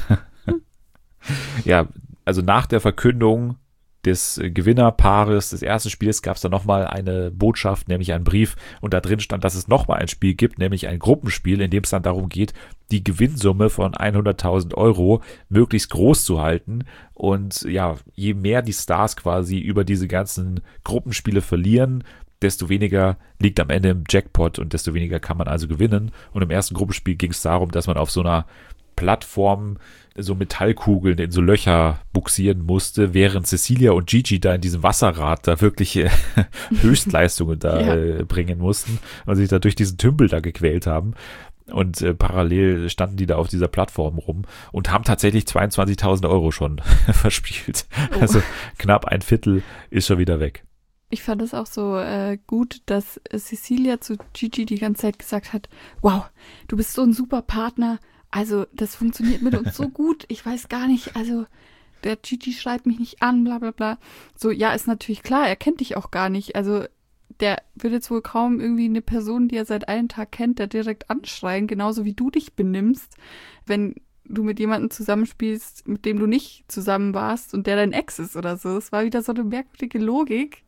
Ja, also nach der Verkündung des Gewinnerpaares des ersten Spiels gab es dann nochmal eine Botschaft, nämlich einen Brief, und da drin stand, dass es nochmal ein Spiel gibt, nämlich ein Gruppenspiel, in dem es dann darum geht, die Gewinnsumme von 100.000 Euro möglichst groß zu halten, und ja, je mehr die Stars quasi über diese ganzen Gruppenspiele verlieren, desto weniger liegt am Ende im Jackpot und desto weniger kann man also gewinnen. Und im ersten Gruppenspiel ging es darum, dass man auf so einer Plattform so Metallkugeln in so Löcher buxieren musste, während Cecilia und Gigi da in diesem Wasserrad da wirklich Höchstleistungen da bringen mussten und sich da durch diesen Tümpel da gequält haben. Und parallel standen die da auf dieser Plattform rum und haben tatsächlich 22.000 Euro schon verspielt. Oh. Also knapp ein Viertel ist schon wieder weg. Ich fand es auch so gut, dass Cecilia zu Gigi die ganze Zeit gesagt hat, wow, du bist so ein super Partner. Also, das funktioniert mit uns so gut. Ich weiß gar nicht, also, der Gigi schreibt mich nicht an, bla bla bla. So, ja, ist natürlich klar, er kennt dich auch gar nicht. Also, der wird jetzt wohl kaum irgendwie eine Person, die er seit einem Tag kennt, der direkt anschreien, genauso wie du dich benimmst, wenn du mit jemandem zusammenspielst, mit dem du nicht zusammen warst und der dein Ex ist oder so. Es war wieder so eine merkwürdige Logik.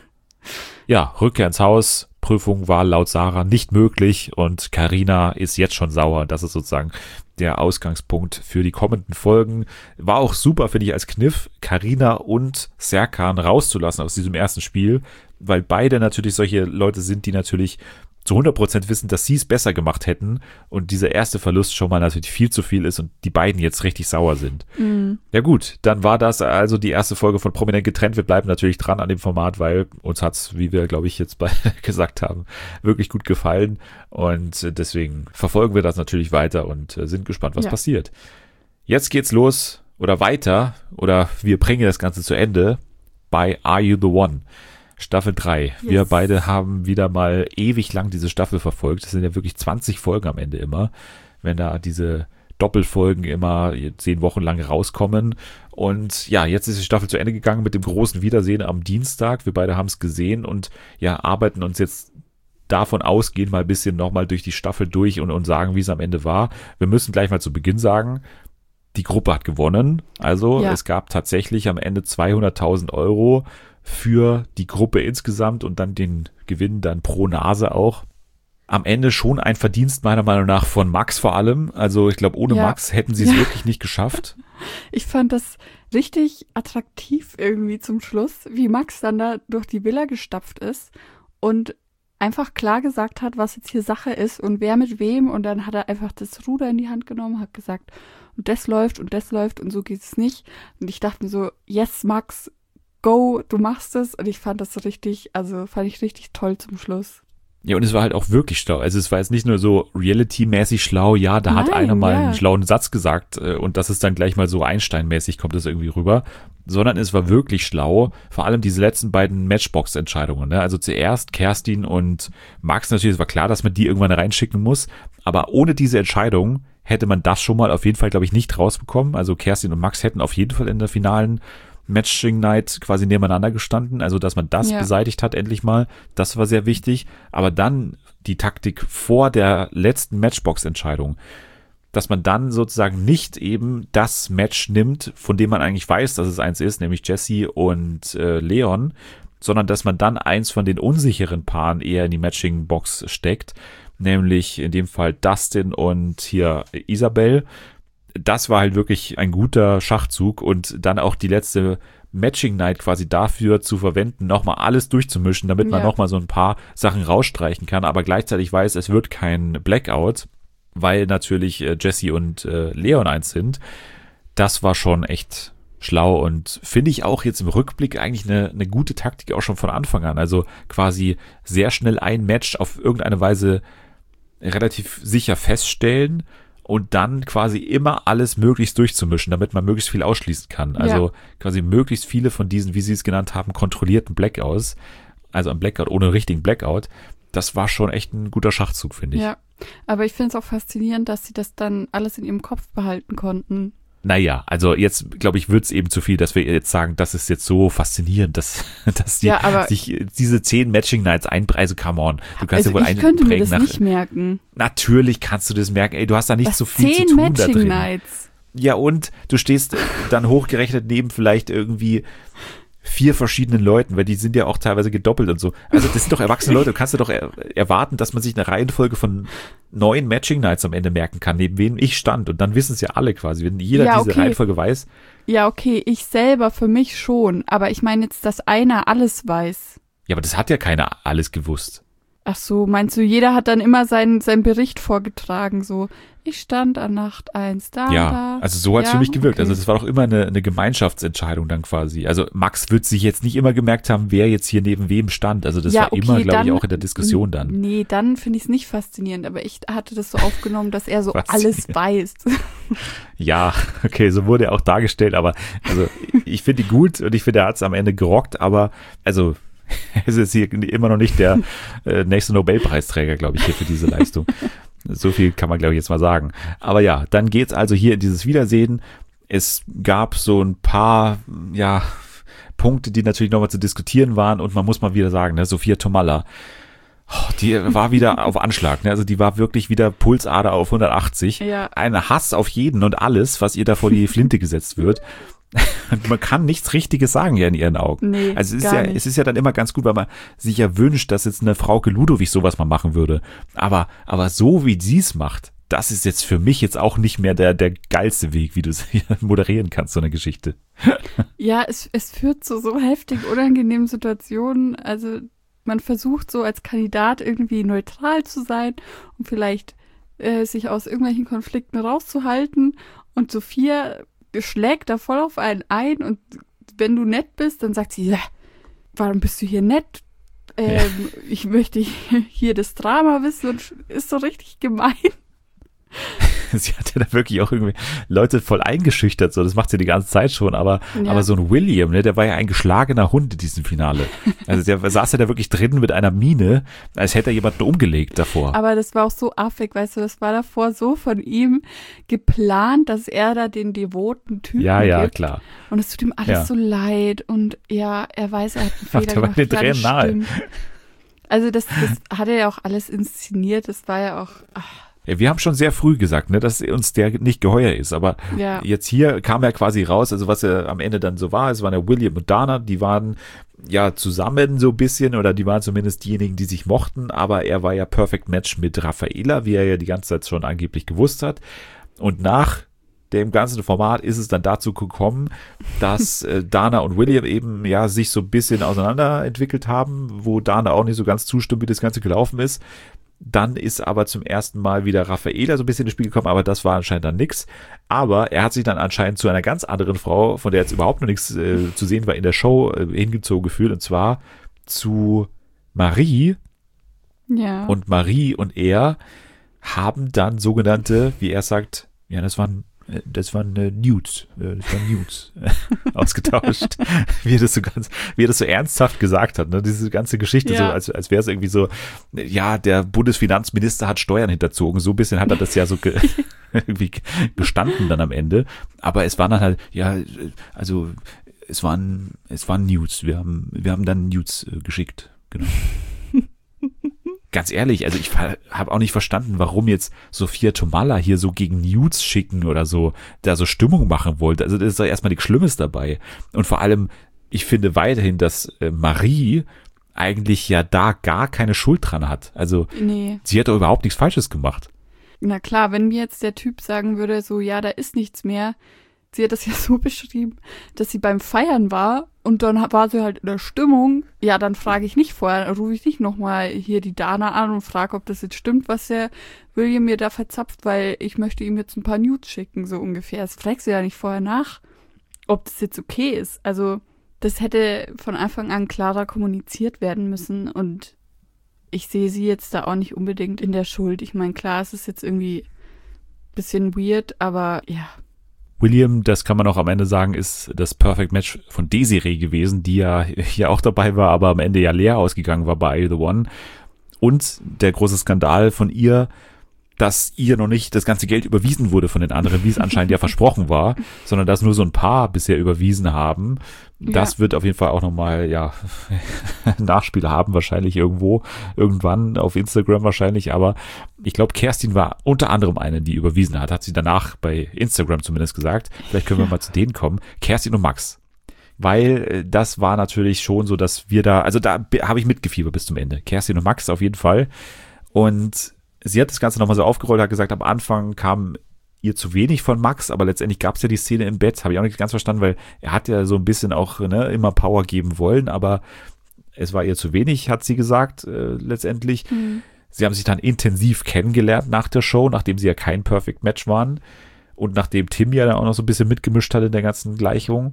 Ja, Rückkehr ins Haus. Prüfung war laut Sarah nicht möglich und Carina ist jetzt schon sauer. Das ist sozusagen der Ausgangspunkt für die kommenden Folgen. War auch super, finde ich, als Kniff, Carina und Serkan rauszulassen aus diesem ersten Spiel, weil beide natürlich solche Leute sind, die natürlich zu 100% wissen, dass sie es besser gemacht hätten und dieser erste Verlust schon mal natürlich viel zu viel ist und die beiden jetzt richtig sauer sind. Mhm. Ja gut, dann war das also die erste Folge von Prominent getrennt. Wir bleiben natürlich dran an dem Format, weil uns hat's, wie wir, glaube ich, jetzt beide gesagt haben, wirklich gut gefallen und deswegen verfolgen wir das natürlich weiter und sind gespannt, was passiert. Jetzt geht's los oder weiter oder wir bringen das Ganze zu Ende bei Are You the One? Staffel 3. Yes. Wir beide haben wieder mal ewig lang diese Staffel verfolgt. Das sind ja wirklich 20 Folgen am Ende immer, wenn da diese Doppelfolgen immer 10 Wochen lang rauskommen. Und ja, jetzt ist die Staffel zu Ende gegangen mit dem großen Wiedersehen am Dienstag. Wir beide haben es gesehen und ja, arbeiten uns jetzt davon ausgehen, mal ein bisschen nochmal durch die Staffel durch und sagen, wie es am Ende war. Wir müssen gleich mal zu Beginn sagen, die Gruppe hat gewonnen. Also es gab tatsächlich am Ende 200.000 Euro für die Gruppe insgesamt und dann den Gewinn dann pro Nase auch. Am Ende schon ein Verdienst meiner Meinung nach von Max vor allem. Also ich glaube, ohne Max hätten sie es wirklich nicht geschafft. Ich fand das richtig attraktiv irgendwie zum Schluss, wie Max dann da durch die Villa gestapft ist und einfach klar gesagt hat, was jetzt hier Sache ist und wer mit wem. Und dann hat er einfach das Ruder in die Hand genommen, hat gesagt, und das läuft und so geht es nicht. Und ich dachte mir so, yes, Max, go, du machst es. Und ich fand das richtig toll zum Schluss. Ja, und es war halt auch wirklich schlau. Also es war jetzt nicht nur so reality-mäßig schlau, ja, da hat einer mal einen schlauen Satz gesagt und das ist dann gleich mal so Einstein-mäßig, kommt das irgendwie rüber, sondern es war wirklich schlau, vor allem diese letzten beiden Matchbox-Entscheidungen. Ne? Also zuerst Kerstin und Max, natürlich, es war klar, dass man die irgendwann reinschicken muss, aber ohne diese Entscheidung hätte man das schon mal auf jeden Fall, glaube ich, nicht rausbekommen. Also Kerstin und Max hätten auf jeden Fall in der finalen Matching Night quasi nebeneinander gestanden, also dass man das beseitigt hat endlich mal, das war sehr wichtig, aber dann die Taktik vor der letzten Matchbox-Entscheidung, dass man dann sozusagen nicht eben das Match nimmt, von dem man eigentlich weiß, dass es eins ist, nämlich Jesse und Leon, sondern dass man dann eins von den unsicheren Paaren eher in die Matching-Box steckt, nämlich in dem Fall Dustin und hier Isabel. Das war halt wirklich ein guter Schachzug und dann auch die letzte Matching Night quasi dafür zu verwenden, nochmal alles durchzumischen, damit man nochmal so ein paar Sachen rausstreichen kann, aber gleichzeitig weiß, es wird kein Blackout, weil natürlich Jesse und Leon eins sind. Das war schon echt schlau und finde ich auch jetzt im Rückblick eigentlich eine gute Taktik auch schon von Anfang an. Also quasi sehr schnell ein Match auf irgendeine Weise relativ sicher feststellen und dann quasi immer alles möglichst durchzumischen, damit man möglichst viel ausschließen kann. Also quasi möglichst viele von diesen, wie Sie es genannt haben, kontrollierten Blackouts, also ein Blackout ohne richtigen Blackout, das war schon echt ein guter Schachzug, finde ich. Ja, aber ich finde es auch faszinierend, dass sie das dann alles in ihrem Kopf behalten konnten. Naja, also jetzt, glaube ich, wird es eben zu viel, dass wir jetzt sagen, das ist jetzt so faszinierend, dass die sich diese 10 Matching-Nights einpreisen, come on. Du kannst also ja wohl ich könnte mir das nicht merken. Natürlich kannst du das merken. Ey, du hast da nicht so viel zu tun da drin. 10 Matching-Nights. Ja, und du stehst dann hochgerechnet neben vielleicht irgendwie 4 verschiedenen Leuten, weil die sind ja auch teilweise gedoppelt und so. Also das sind doch erwachsene Leute. Du kannst ja doch erwarten, dass man sich eine Reihenfolge von 9 Matching Nights am Ende merken kann, neben wem ich stand. Und dann wissen es ja alle quasi, wenn jeder diese Reihenfolge weiß. Ja, okay, ich selber für mich schon. Aber ich meine jetzt, dass einer alles weiß. Ja, aber das hat ja keiner alles gewusst. Ach so, meinst du, jeder hat dann immer seinen Bericht vorgetragen, so, ich stand an Nacht 1 da. Ja, also so hat es für mich gewirkt. Okay. Also das war doch immer eine Gemeinschaftsentscheidung dann quasi. Also Max wird sich jetzt nicht immer gemerkt haben, wer jetzt hier neben wem stand. Also das war immer, glaube ich, auch in der Diskussion dann. Nee, dann finde ich es nicht faszinierend, aber ich hatte das so aufgenommen, dass er so alles weiß. Ja, okay, so wurde er auch dargestellt, aber also ich finde ihn gut und ich finde, er hat es am Ende gerockt, aber also es ist hier immer noch nicht der nächste Nobelpreisträger, glaube ich, hier für diese Leistung. So viel kann man, glaube ich, jetzt mal sagen. Aber ja, dann geht's also hier in dieses Wiedersehen. Es gab so ein paar, ja, Punkte, die natürlich nochmal zu diskutieren waren und man muss mal wieder sagen, ne, Sophia Tomalla, die war wieder auf Anschlag, ne? Also die war wirklich wieder Pulsader auf 180. Ja. Ein Hass auf jeden und alles, was ihr da vor die Flinte gesetzt wird. Man kann nichts Richtiges sagen ja in ihren Augen. Nee, also es ist ja dann immer ganz gut, weil man sich ja wünscht, dass jetzt eine Frauke Ludowig sowas mal machen würde. Aber so wie sie es macht, das ist jetzt für mich jetzt auch nicht mehr der geilste Weg, wie du es moderieren kannst, so eine Geschichte. Ja, es führt zu so heftig unangenehmen Situationen. Also man versucht so als Kandidat irgendwie neutral zu sein und vielleicht sich aus irgendwelchen Konflikten rauszuhalten. Und Sophia schlägt da voll auf einen ein und wenn du nett bist, dann sagt sie, ja, warum bist du hier nett? Ich möchte hier das Drama wissen und ist so richtig gemein. Sie hat ja da wirklich auch irgendwie Leute voll eingeschüchtert, so, das macht sie die ganze Zeit schon, aber so ein William, ne, der war ja ein geschlagener Hund in diesem Finale. Also der saß ja da wirklich drin mit einer Miene, als hätte er jemanden umgelegt davor. Aber das war auch so affig, weißt du, das war davor so von ihm geplant, dass er da den devoten Typen gibt. Klar. Und es tut ihm alles so leid und ja, er weiß, er hat einen Fehler der war gemacht. den Tränen nahe. Also das hat er ja auch alles inszeniert, das war ja auch... Ja, wir haben schon sehr früh gesagt, ne, dass uns der nicht geheuer ist, aber jetzt hier kam er quasi raus, also was er am Ende dann so war, es waren ja William und Dana, die waren ja zusammen so ein bisschen oder die waren zumindest diejenigen, die sich mochten, aber er war ja Perfect Match mit Raffaela, wie er ja die ganze Zeit schon angeblich gewusst hat und nach dem ganzen Format ist es dann dazu gekommen, dass Dana und William eben ja sich so ein bisschen auseinander entwickelt haben, wo Dana auch nicht so ganz zustimmt, wie das Ganze gelaufen ist. Dann ist aber zum ersten Mal wieder Raffaela so ein bisschen ins Spiel gekommen, aber das war anscheinend dann nix. Aber er hat sich dann anscheinend zu einer ganz anderen Frau, von der jetzt überhaupt noch nichts zu sehen war in der Show, hingezogen gefühlt, und zwar zu Marie. Ja. Und Marie und er haben dann sogenannte, wie er sagt, ja, das waren Nudes, ausgetauscht, wie er das so ernsthaft gesagt hat, ne? Diese ganze Geschichte so, als wäre es irgendwie so, ja, der Bundesfinanzminister hat Steuern hinterzogen, so ein bisschen hat er das ja so irgendwie gestanden dann am Ende, aber es waren dann halt, ja, also es waren Nudes, wir haben dann Nudes geschickt, genau. ganz ehrlich, also ich habe auch nicht verstanden, warum jetzt Sophia Tomalla hier so gegen Nudes schicken oder so, da so Stimmung machen wollte. Also das ist doch erstmal nichts Schlimmes dabei. Und vor allem, ich finde weiterhin, dass Marie eigentlich ja da gar keine Schuld dran hat. Also Nee. sie hat doch überhaupt nichts Falsches gemacht. Na klar, wenn mir jetzt der Typ sagen würde, so, ja, da ist nichts mehr. Sie hat das ja so beschrieben, dass sie beim Feiern war und dann war sie halt in der Stimmung. Ja, dann frage ich nicht vorher, rufe ich nicht nochmal hier die Dana an und frage, ob das jetzt stimmt, was der William mir da verzapft, weil ich möchte ihm jetzt ein paar Nudes schicken, so ungefähr. Das fragst du ja nicht vorher nach, ob das jetzt okay ist. Also das hätte von Anfang an klarer kommuniziert werden müssen und ich sehe sie jetzt da auch nicht unbedingt in der Schuld. Ich meine, klar, es ist jetzt irgendwie ein bisschen weird, aber ja. William, das kann man auch am Ende sagen, ist das Perfect Match von Desiree gewesen, die ja hier auch dabei war, aber am Ende ja leer ausgegangen war bei I The One. Und der große Skandal von ihr, dass ihr noch nicht das ganze Geld überwiesen wurde von den anderen, wie es anscheinend ja versprochen war, sondern dass nur so ein paar bisher überwiesen haben. Das wird auf jeden Fall auch nochmal, ja, Nachspiel haben, wahrscheinlich irgendwann auf Instagram wahrscheinlich, aber ich glaube, Kerstin war unter anderem eine, die überwiesen hat sie danach bei Instagram zumindest gesagt. Vielleicht können wir mal zu denen kommen. Kerstin und Max. Weil das war natürlich schon so, dass wir da habe ich mitgefiebert bis zum Ende. Kerstin und Max auf jeden Fall. Und sie hat das Ganze nochmal so aufgerollt, hat gesagt, am Anfang kam ihr zu wenig von Max, aber letztendlich gab es ja die Szene im Bett, habe ich auch nicht ganz verstanden, weil er hat ja so ein bisschen auch immer Power geben wollen, aber es war ihr zu wenig, hat sie gesagt, letztendlich. Sie haben sich dann intensiv kennengelernt nach der Show, nachdem sie ja kein Perfect Match waren und nachdem Tim ja dann auch noch so ein bisschen mitgemischt hat in der ganzen Gleichung.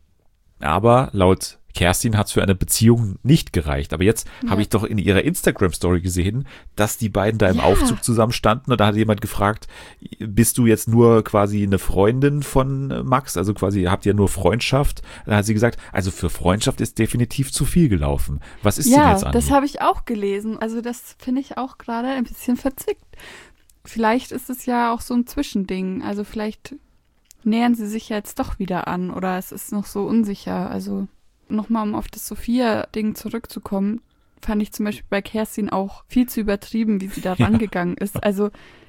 Aber laut Kerstin hat es für eine Beziehung nicht gereicht. Aber jetzt habe ich doch in ihrer Instagram-Story gesehen, dass die beiden da im Aufzug zusammenstanden und da hat jemand gefragt, bist du jetzt nur quasi eine Freundin von Max? Also quasi habt ihr nur Freundschaft? Dann hat sie gesagt, also für Freundschaft ist definitiv zu viel gelaufen. Was ist denn jetzt an? Ja, das habe ich auch gelesen. Also das finde ich auch gerade ein bisschen verzwickt. Vielleicht ist es ja auch so ein Zwischending. Also vielleicht nähern sie sich ja jetzt doch wieder an oder es ist noch so unsicher. Also nochmal, um auf das Sophia-Ding zurückzukommen, fand ich zum Beispiel bei Kerstin auch viel zu übertrieben, wie sie da rangegangen ist. Also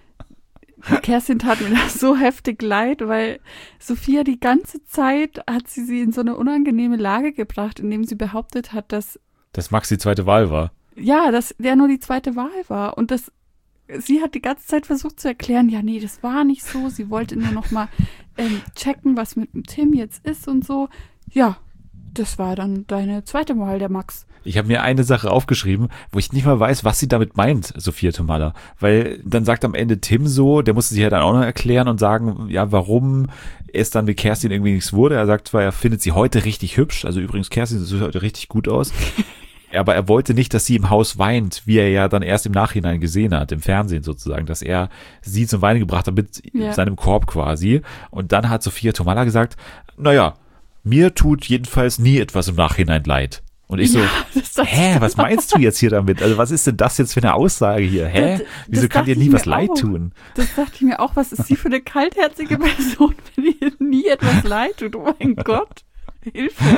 Kerstin tat mir das so heftig leid, weil Sophia die ganze Zeit hat sie in so eine unangenehme Lage gebracht, indem sie behauptet hat, dass Max die zweite Wahl war. Ja, dass der nur die zweite Wahl war und sie hat die ganze Zeit versucht zu erklären, ja, nee, das war nicht so. Sie wollte nur noch mal checken, was mit dem Tim jetzt ist und so. Ja, das war dann deine zweite Wahl, der Max. Ich habe mir eine Sache aufgeschrieben, wo ich nicht mal weiß, was sie damit meint, Sophia Tomalla. Weil dann sagt am Ende Tim so, der musste sich ja dann auch noch erklären und sagen, ja, warum es dann mit Kerstin irgendwie nichts wurde. Er sagt zwar, er findet sie heute richtig hübsch. Also übrigens, Kerstin sieht heute richtig gut aus. Aber er wollte nicht, dass sie im Haus weint, wie er ja dann erst im Nachhinein gesehen hat, im Fernsehen sozusagen, dass er sie zum Weinen gebracht hat mit seinem Korb quasi. Und dann hat Sophia Tomalla gesagt, naja, mir tut jedenfalls nie etwas im Nachhinein leid. Und ich so, was meinst du jetzt hier damit? Also was ist denn das jetzt für eine Aussage hier? Wieso kann dir nie was leid tun? Das dachte ich mir auch, was ist sie für eine kaltherzige Person, wenn ihr nie etwas leid tut? Oh mein Gott, Hilfe.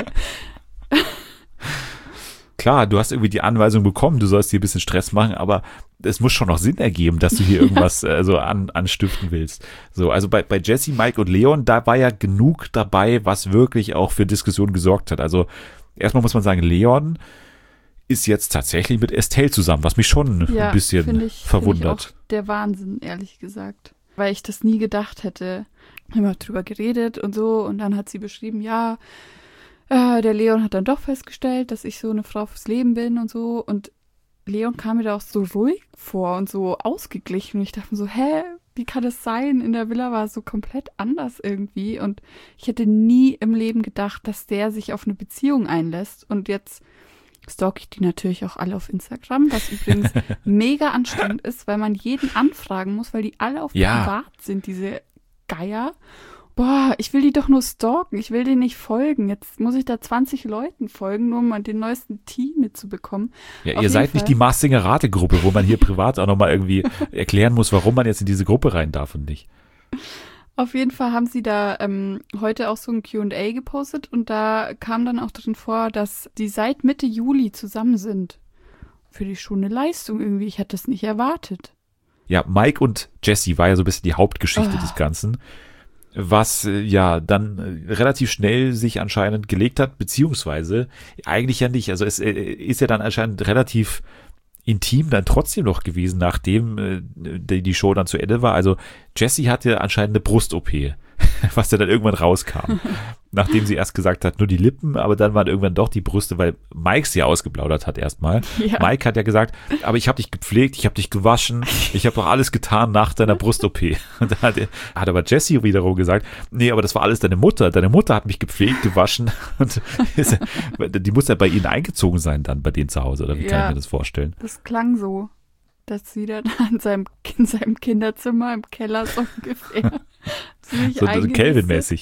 Klar, du hast irgendwie die Anweisung bekommen, du sollst dir ein bisschen Stress machen, aber es muss schon noch Sinn ergeben, dass du hier irgendwas anstiften willst. So, also bei Jesse, Mike und Leon, da war ja genug dabei, was wirklich auch für Diskussionen gesorgt hat. Also erstmal muss man sagen, Leon ist jetzt tatsächlich mit Estelle zusammen, was mich schon ein bisschen verwundert. Find ich auch der Wahnsinn, ehrlich gesagt. Weil ich das nie gedacht hätte. Wir haben drüber geredet und so und dann hat sie beschrieben, der Leon hat dann doch festgestellt, dass ich so eine Frau fürs Leben bin und so. Und Leon kam mir da auch so ruhig vor und so ausgeglichen. Und ich dachte mir so, wie kann das sein? In der Villa war es so komplett anders irgendwie. Und ich hätte nie im Leben gedacht, dass der sich auf eine Beziehung einlässt. Und jetzt stalke ich die natürlich auch alle auf Instagram, was übrigens mega anstrengend ist, weil man jeden anfragen muss, weil die alle auf privat sind, diese Geier. Boah, ich will die doch nur stalken, ich will denen nicht folgen. Jetzt muss ich da 20 Leuten folgen, nur um mal den neuesten Tee mitzubekommen. Ja, ihr seid nicht die Mars Singer Rate-Gruppe, wo man hier privat auch nochmal irgendwie erklären muss, warum man jetzt in diese Gruppe rein darf und nicht. Auf jeden Fall haben sie da heute auch so ein Q&A gepostet und da kam dann auch drin vor, dass die seit Mitte Juli zusammen sind. für die Show eine Leistung irgendwie. Ich hätte das nicht erwartet. Ja, Mike und Jessie war ja so ein bisschen die Hauptgeschichte des Ganzen, was ja dann relativ schnell sich anscheinend gelegt hat, beziehungsweise eigentlich ja nicht. Also es ist ja dann anscheinend relativ intim dann trotzdem noch gewesen, nachdem die Show dann zu Ende war. Also Jessie hatte anscheinend eine Brust-OP, was dann irgendwann rauskam. Nachdem sie erst gesagt hat, nur die Lippen, aber dann waren irgendwann doch die Brüste, weil Mike sie ausgeplaudert hat erstmal. Ja. Mike hat ja gesagt, aber ich habe dich gepflegt, ich habe dich gewaschen, ich habe doch alles getan nach deiner Brust-OP. Und dann hat aber Jessie wiederum gesagt, nee, aber das war alles deine Mutter. Deine Mutter hat mich gepflegt, gewaschen und die muss ja bei ihnen eingezogen sein dann, bei denen zu Hause, oder wie kann ich mir das vorstellen? Das klang so, dass sie dann in seinem Kinderzimmer im Keller so ungefähr so Kelvin-mäßig.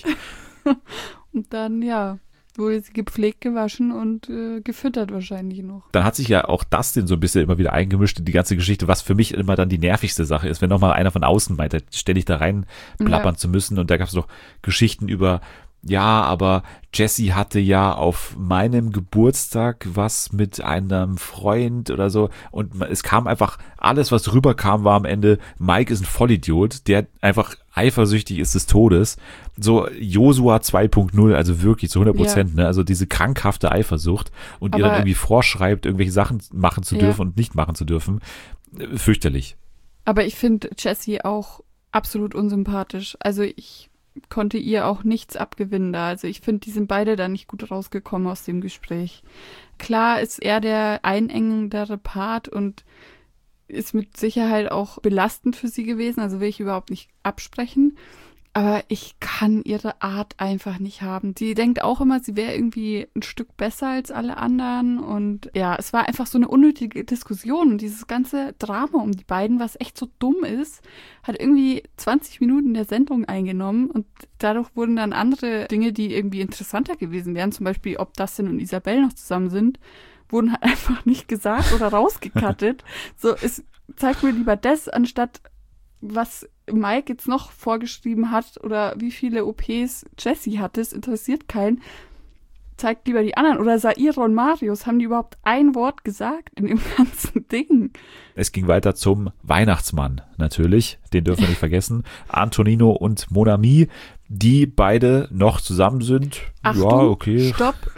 Und dann, ja, wurde sie gepflegt, gewaschen und gefüttert wahrscheinlich noch. Dann hat sich ja auch Dustin so ein bisschen immer wieder eingemischt in die ganze Geschichte, was für mich immer dann die nervigste Sache ist, wenn nochmal einer von außen meint, ständig da rein plappern zu müssen. Und da gab es noch Geschichten über, ja, aber Jessie hatte ja auf meinem Geburtstag was mit einem Freund oder so und es kam einfach, alles was rüberkam war am Ende, Mike ist ein Vollidiot, der einfach eifersüchtig ist des Todes. So Joshua 2.0, also wirklich zu 100%, ne? Also diese krankhafte Eifersucht und ihr dann irgendwie vorschreibt, irgendwelche Sachen machen zu dürfen und nicht machen zu dürfen. Fürchterlich. Aber ich finde Jessie auch absolut unsympathisch. Also ich konnte ihr auch nichts abgewinnen da. Also ich finde, die sind beide da nicht gut rausgekommen aus dem Gespräch. Klar ist er der einengendere Part und ist mit Sicherheit auch belastend für sie gewesen, also will ich überhaupt nicht absprechen. Aber ich kann ihre Art einfach nicht haben. Sie denkt auch immer, sie wäre irgendwie ein Stück besser als alle anderen. Und ja, es war einfach so eine unnötige Diskussion. Und dieses ganze Drama um die beiden, was echt so dumm ist, hat irgendwie 20 Minuten der Sendung eingenommen. Und dadurch wurden dann andere Dinge, die irgendwie interessanter gewesen wären, zum Beispiel, ob Dustin und Isabel noch zusammen sind, wurden halt einfach nicht gesagt oder rausgecuttet. So, es zeigt mir lieber das, anstatt was Mike jetzt noch vorgeschrieben hat oder wie viele OPs Jessie hat, das interessiert keinen. Zeigt lieber die anderen. Oder Saira und Marius, haben die überhaupt ein Wort gesagt in dem ganzen Ding? Es ging weiter zum Weihnachtsmann natürlich, den dürfen wir nicht vergessen. Antonino und Mon Ami, die beide noch zusammen sind. Achtung, ja, okay.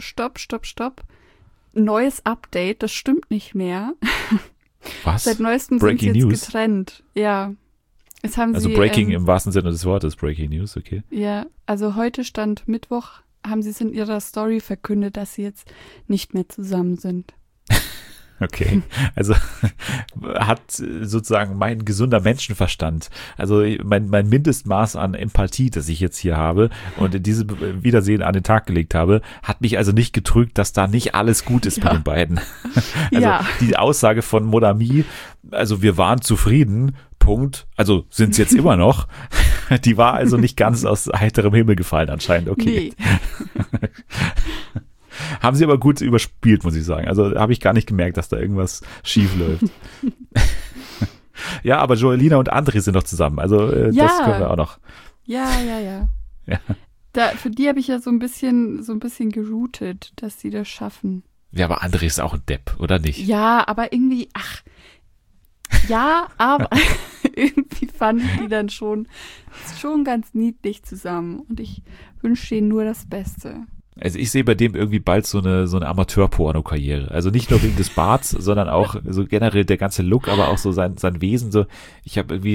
Stopp. Neues Update, das stimmt nicht mehr. Was? Seit neuestem Breaking sind sie jetzt News? Getrennt. Ja. Jetzt haben also sie, Breaking im wahrsten Sinne des Wortes, Breaking News, okay. Ja, also heute stand Mittwoch, haben sie es in ihrer Story verkündet, dass sie jetzt nicht mehr zusammen sind. Okay, also hat sozusagen mein gesunder Menschenverstand, also mein Mindestmaß an Empathie, das ich jetzt hier habe und in diesem Wiedersehen an den Tag gelegt habe, hat mich also nicht getrügt, dass da nicht alles gut ist bei den beiden. Also die Aussage von Mon Ami, also wir waren zufrieden, Punkt, also sind es jetzt immer noch, die war also nicht ganz aus heiterem Himmel gefallen anscheinend, okay. Nee. Haben sie aber gut überspielt, muss ich sagen. Also habe ich gar nicht gemerkt, dass da irgendwas schief läuft. Ja, aber Joelina und André sind noch zusammen. Also das können wir auch noch. Ja. Für die habe ich ja so ein bisschen geroutet, dass sie das schaffen. Ja, aber André ist auch ein Depp, oder nicht? Ja, aber irgendwie, aber irgendwie fand ich die dann schon ganz niedlich zusammen. Und ich wünsche denen nur das Beste. Also ich sehe bei dem irgendwie bald so eine Amateur-Porno-Karriere. Also nicht nur wegen des Barts, sondern auch so generell der ganze Look, aber auch so sein Wesen. So, ich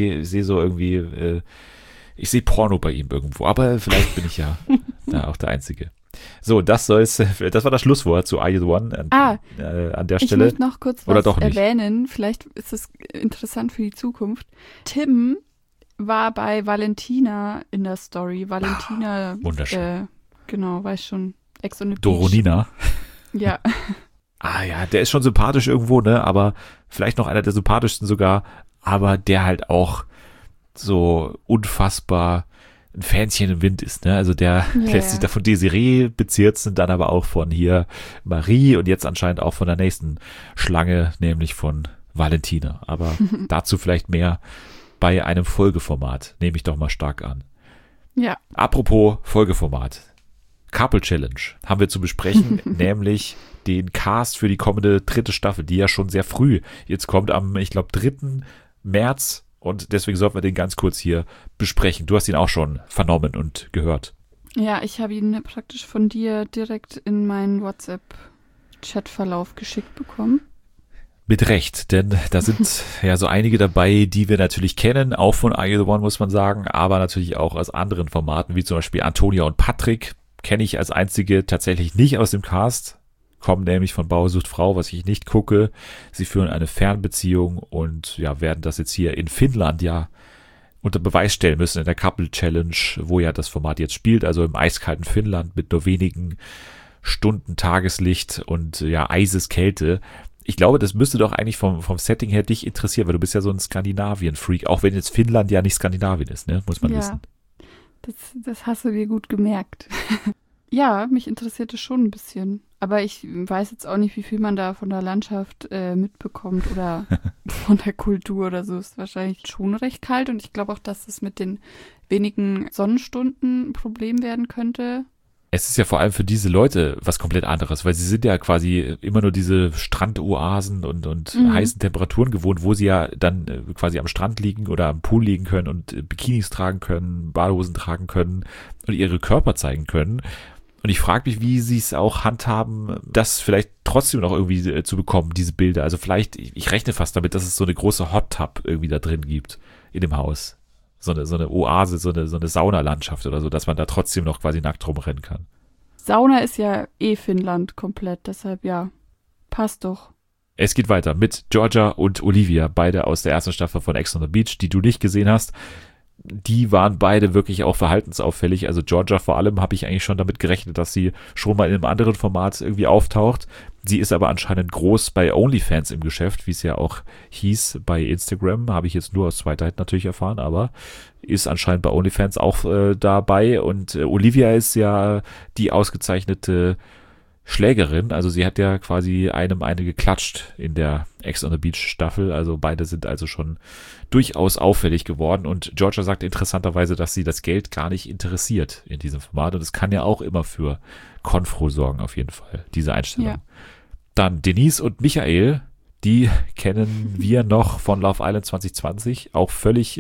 sehe Porno bei ihm irgendwo. Aber vielleicht bin ich ja da auch der Einzige. So, das war das Schlusswort zu Are You the One an der Stelle. Ich möchte noch kurz was erwähnen. Vielleicht ist es interessant für die Zukunft. Tim war bei Valentina in der Story. Valentina, wunderschön. Genau, weiß schon. Ex on the Beach. Doronina. Ja. Ja, der ist schon sympathisch irgendwo, ne? Aber vielleicht noch einer der sympathischsten sogar. Aber der halt auch so unfassbar ein Fähnchen im Wind ist, ne? Also der lässt sich da von Desiree bezirzen, dann aber auch von hier Marie und jetzt anscheinend auch von der nächsten Schlange, nämlich von Valentina. Aber dazu vielleicht mehr bei einem Folgeformat. Nehme ich doch mal stark an. Ja. Apropos Folgeformat. Couple Challenge haben wir zu besprechen, nämlich den Cast für die kommende 3. Staffel, die ja schon sehr früh jetzt kommt, am, ich glaube, 3. März. Und deswegen sollten wir den ganz kurz hier besprechen. Du hast ihn auch schon vernommen und gehört. Ja, ich habe ihn praktisch von dir direkt in meinen WhatsApp-Chatverlauf geschickt bekommen. Mit Recht, denn da sind ja so einige dabei, die wir natürlich kennen, auch von Are You The One, muss man sagen, aber natürlich auch aus anderen Formaten, wie zum Beispiel Antonia und Patrick, kenne ich als einzige tatsächlich nicht aus dem Cast, kommen nämlich von Bauer sucht Frau, was ich nicht gucke. Sie führen eine Fernbeziehung und ja, werden das jetzt hier in Finnland ja unter Beweis stellen müssen in der Couple Challenge, wo ja das Format jetzt spielt, also im eiskalten Finnland mit nur wenigen Stunden Tageslicht und ja, Eiseskälte. Ich glaube, das müsste doch eigentlich vom Setting her dich interessieren, weil du bist ja so ein Skandinavien-Freak, auch wenn jetzt Finnland ja nicht Skandinavien ist, ne? Muss man wissen. Das hast du dir gut gemerkt. Ja, mich interessiert es schon ein bisschen. Aber ich weiß jetzt auch nicht, wie viel man da von der Landschaft mitbekommt oder von der Kultur oder so. Ist wahrscheinlich schon recht kalt und ich glaube auch, dass es mit den wenigen Sonnenstunden ein Problem werden könnte. Es ist ja vor allem für diese Leute was komplett anderes, weil sie sind ja quasi immer nur diese Strandoasen und heißen Temperaturen gewohnt, wo sie ja dann quasi am Strand liegen oder am Pool liegen können und Bikinis tragen können, Badehosen tragen können und ihre Körper zeigen können. Und ich frage mich, wie sie es auch handhaben, das vielleicht trotzdem noch irgendwie zu bekommen, diese Bilder. Also vielleicht, ich rechne fast damit, dass es so eine große Hot Tub irgendwie da drin gibt in dem Haus. So eine Oase, so eine Saunalandschaft oder so, dass man da trotzdem noch quasi nackt rumrennen kann. Sauna ist ja Finnland komplett, deshalb ja, passt doch. Es geht weiter mit Georgia und Olivia, beide aus der ersten Staffel von Ex on the Beach, die du nicht gesehen hast. Die waren beide wirklich auch verhaltensauffällig. Also Georgia vor allem habe ich eigentlich schon damit gerechnet, dass sie schon mal in einem anderen Format irgendwie auftaucht. Sie ist aber anscheinend groß bei OnlyFans im Geschäft, wie es ja auch hieß bei Instagram. Habe ich jetzt nur aus zweiter Hand natürlich erfahren, aber ist anscheinend bei OnlyFans auch dabei. Und Olivia ist ja die ausgezeichnete Schlägerin, also sie hat ja quasi eine geklatscht in der Ex on the Beach Staffel, also beide sind also schon durchaus auffällig geworden und Georgia sagt interessanterweise, dass sie das Geld gar nicht interessiert in diesem Format und das kann ja auch immer für Konfro sorgen auf jeden Fall, diese Einstellung. Ja. Dann Denise und Michael, die kennen wir noch von Love Island 2020, auch völlig,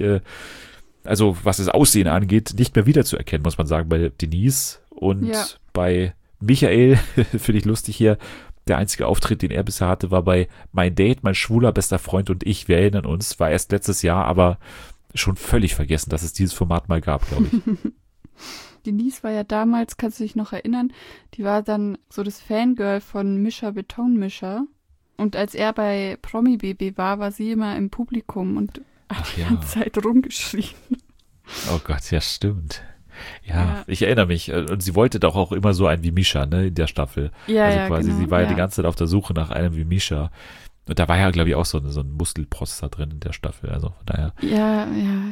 also was das Aussehen angeht, nicht mehr wiederzuerkennen, muss man sagen, bei Denise und bei Michael, finde ich lustig hier, der einzige Auftritt, den er bisher hatte, war bei Mein Date, mein schwuler bester Freund und ich, wir erinnern uns, war erst letztes Jahr, aber schon völlig vergessen, dass es dieses Format mal gab, glaube ich. Denise war ja damals, kannst du dich noch erinnern, die war dann so das Fangirl von Mischa Betonmischer und als er bei Promi Baby war sie immer im Publikum und hat die ganze Zeit rumgeschrien. Oh Gott, ja stimmt. Ja, ich erinnere mich. Und sie wollte doch auch immer so einen wie Mischa, ne, in der Staffel. Ja, also quasi, genau, sie war ja die ganze Zeit auf der Suche nach einem wie Mischa. Und da war ja, glaube ich, auch so ein Muskelprotz da drin in der Staffel. Also von daher. Ja.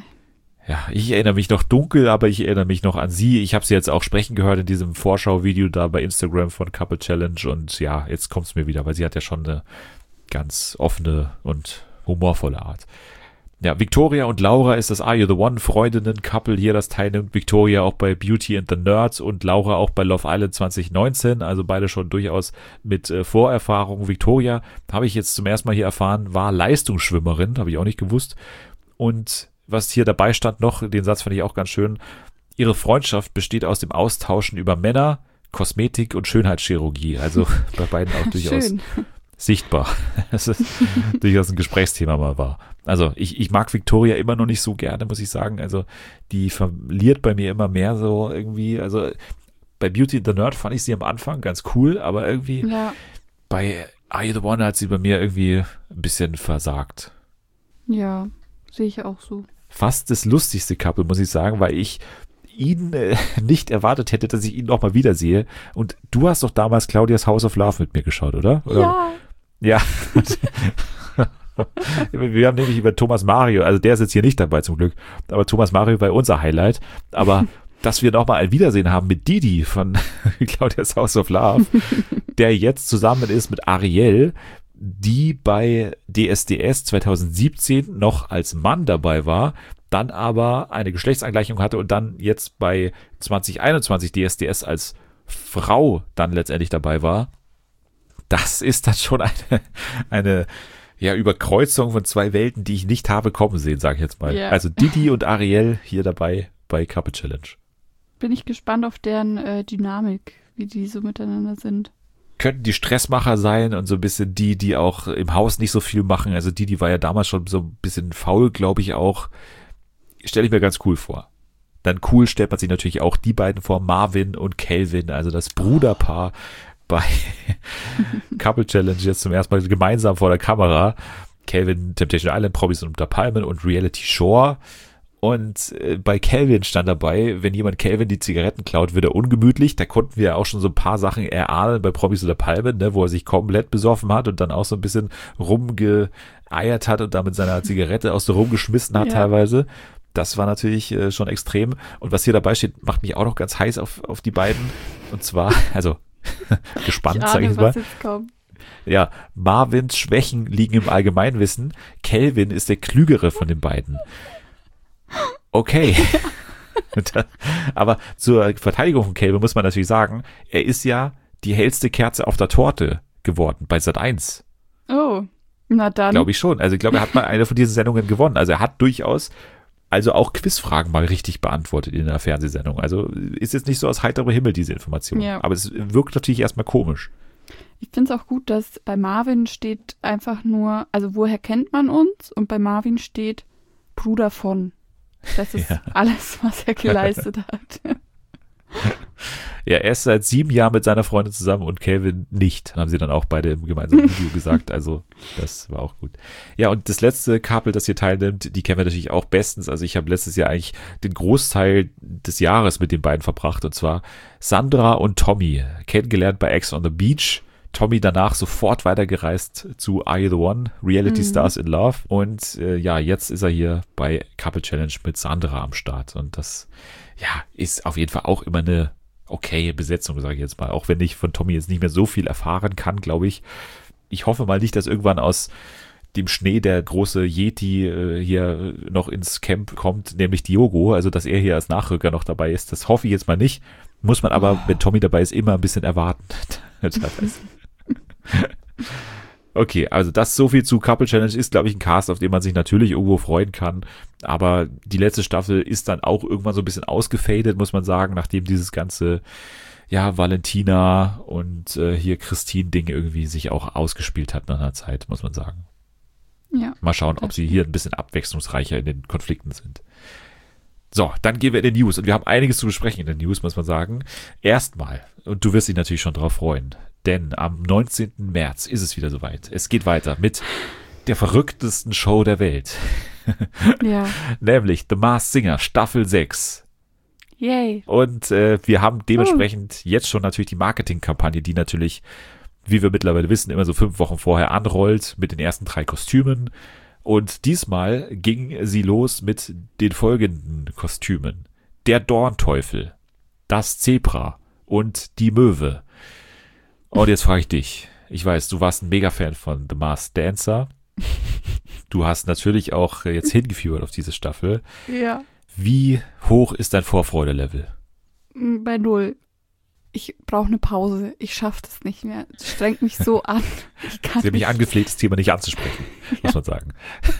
Ja, ich erinnere mich noch dunkel, aber ich erinnere mich noch an sie. Ich habe sie jetzt auch sprechen gehört in diesem Vorschau-Video da bei Instagram von Couple Challenge. Und ja, jetzt kommt es mir wieder, weil sie hat ja schon eine ganz offene und humorvolle Art. Ja, Victoria und Laura ist das Are You The One Freundinnen-Couple hier, das teilnimmt. Victoria auch bei Beauty and the Nerds und Laura auch bei Love Island 2019, also beide schon durchaus mit Vorerfahrung. Victoria, habe ich jetzt zum ersten Mal hier erfahren, war Leistungsschwimmerin, habe ich auch nicht gewusst. Und was hier dabei stand noch, den Satz fand ich auch ganz schön, ihre Freundschaft besteht aus dem Austauschen über Männer, Kosmetik und Schönheitschirurgie. Also bei beiden auch durchaus sichtbar, dass es durchaus ein Gesprächsthema mal war. Also ich mag Victoria immer noch nicht so gerne, muss ich sagen. Also die verliert bei mir immer mehr so irgendwie. Also bei Beauty and the Nerd fand ich sie am Anfang ganz cool, aber irgendwie bei Are You The One hat sie bei mir irgendwie ein bisschen versagt. Ja, sehe ich auch so. Fast das lustigste Couple, muss ich sagen, weil ich ihn nicht erwartet hätte, dass ich ihn noch mal wiedersehe. Und du hast doch damals Claudias House of Love mit mir geschaut, oder? Ja. Wir haben nämlich über Thomas Mario, also der ist jetzt hier nicht dabei zum Glück, aber Thomas Mario war unser Highlight. Aber dass wir nochmal ein Wiedersehen haben mit Didi von Claudias House of Love, der jetzt zusammen ist mit Ariel, die bei DSDS 2017 noch als Mann dabei war, dann aber eine Geschlechtsangleichung hatte und dann jetzt bei 2021 DSDS als Frau dann letztendlich dabei war. das ist dann schon eine Überkreuzung von zwei Welten, die ich nicht habe kommen sehen, sage ich jetzt mal. Ja. Also Didi und Ariel hier dabei bei Couple Challenge. Bin ich gespannt auf deren Dynamik, wie die so miteinander sind. Könnten die Stressmacher sein und so ein bisschen die auch im Haus nicht so viel machen. Also Didi war ja damals schon so ein bisschen faul, glaube ich auch. Stelle ich mir ganz cool vor. Dann cool stellt man sich natürlich auch die beiden vor, Marvin und Calvin, also das Bruderpaar bei Couple Challenge jetzt zum ersten Mal gemeinsam vor der Kamera. Calvin, Temptation Island, Promis unter Palmen und Reality Shore. Und bei Calvin stand dabei, wenn jemand Calvin die Zigaretten klaut, wird er ungemütlich. Da konnten wir ja auch schon so ein paar Sachen erahnen bei Promis unter Palmen, ne, wo er sich komplett besoffen hat und dann auch so ein bisschen rumgeeiert hat und da mit seiner Zigarette auch so rumgeschmissen hat teilweise. Das war natürlich schon extrem. Und was hier dabei steht, macht mich auch noch ganz heiß auf die beiden. Und zwar, also gespannt, sage ich mal. Ja, Marvins Schwächen liegen im Allgemeinwissen. Calvin ist der Klügere von den beiden. Okay. Aber zur Verteidigung von Calvin muss man natürlich sagen, er ist ja die hellste Kerze auf der Torte geworden bei Sat.1. Oh, na dann. Glaube ich schon. Also ich glaube, er hat mal eine von diesen Sendungen gewonnen. Also er hat durchaus auch Quizfragen mal richtig beantwortet in einer Fernsehsendung. Also ist jetzt nicht so aus heiterem Himmel diese Information. Ja. Aber es wirkt natürlich erstmal komisch. Ich finde es auch gut, dass bei Marvin steht einfach nur, also woher kennt man uns? Und bei Marvin steht Bruder von. Das ist alles, was er geleistet hat. Ja, er ist seit 7 Jahren mit seiner Freundin zusammen und Calvin nicht, haben sie dann auch beide im gemeinsamen Video gesagt. Also das war auch gut. Ja, und das letzte Couple, das hier teilnimmt, die kennen wir natürlich auch bestens. Also ich habe letztes Jahr eigentlich den Großteil des Jahres mit den beiden verbracht. Und zwar Sandra und Tommy, kennengelernt bei Ex on the Beach. Tommy danach sofort weitergereist zu Are You the One? Reality Stars in Love. Und jetzt ist er hier bei Couple Challenge mit Sandra am Start. Und das ist auf jeden Fall auch immer eine okaye Besetzung, sage ich jetzt mal. Auch wenn ich von Tommy jetzt nicht mehr so viel erfahren kann, glaube ich. Ich hoffe mal nicht, dass irgendwann aus dem Schnee der große Yeti hier noch ins Camp kommt, nämlich Diogo. Also, dass er hier als Nachrücker noch dabei ist. Das hoffe ich jetzt mal nicht. Muss man aber, wenn Tommy dabei ist, immer ein bisschen erwarten. Okay, also das so viel zu Couple Challenge ist, glaube ich, ein Cast, auf den man sich natürlich irgendwo freuen kann. Aber die letzte Staffel ist dann auch irgendwann so ein bisschen ausgefadet, muss man sagen, nachdem dieses ganze, Valentina und hier Christine-Ding irgendwie sich auch ausgespielt hat nach einer Zeit, muss man sagen. Ja. Mal schauen, ob sie hier ein bisschen abwechslungsreicher in den Konflikten sind. So, dann gehen wir in die News. Und wir haben einiges zu besprechen in den News, muss man sagen. Erstmal, und du wirst dich natürlich schon drauf freuen, denn am 19. März ist es wieder soweit. Es geht weiter mit der verrücktesten Show der Welt. Ja. Nämlich The Masked Singer, Staffel 6. Yay. Und wir haben dementsprechend jetzt schon natürlich die Marketingkampagne, die natürlich, wie wir mittlerweile wissen, immer so 5 Wochen vorher anrollt mit den ersten 3 Kostümen. Und diesmal ging sie los mit den folgenden Kostümen. Der Dornteufel, das Zebra und die Möwe. Und jetzt frage ich dich, ich weiß, du warst ein Mega-Fan von The Masked Dancer. Du hast natürlich auch jetzt hingefiebert auf diese Staffel. Ja. Wie hoch ist dein Vorfreude-Level? Bei 0. Ich brauche eine Pause. Ich schaffe das nicht mehr. Es strengt mich so an. Sie haben mich angefleht, das Thema nicht anzusprechen, muss man sagen.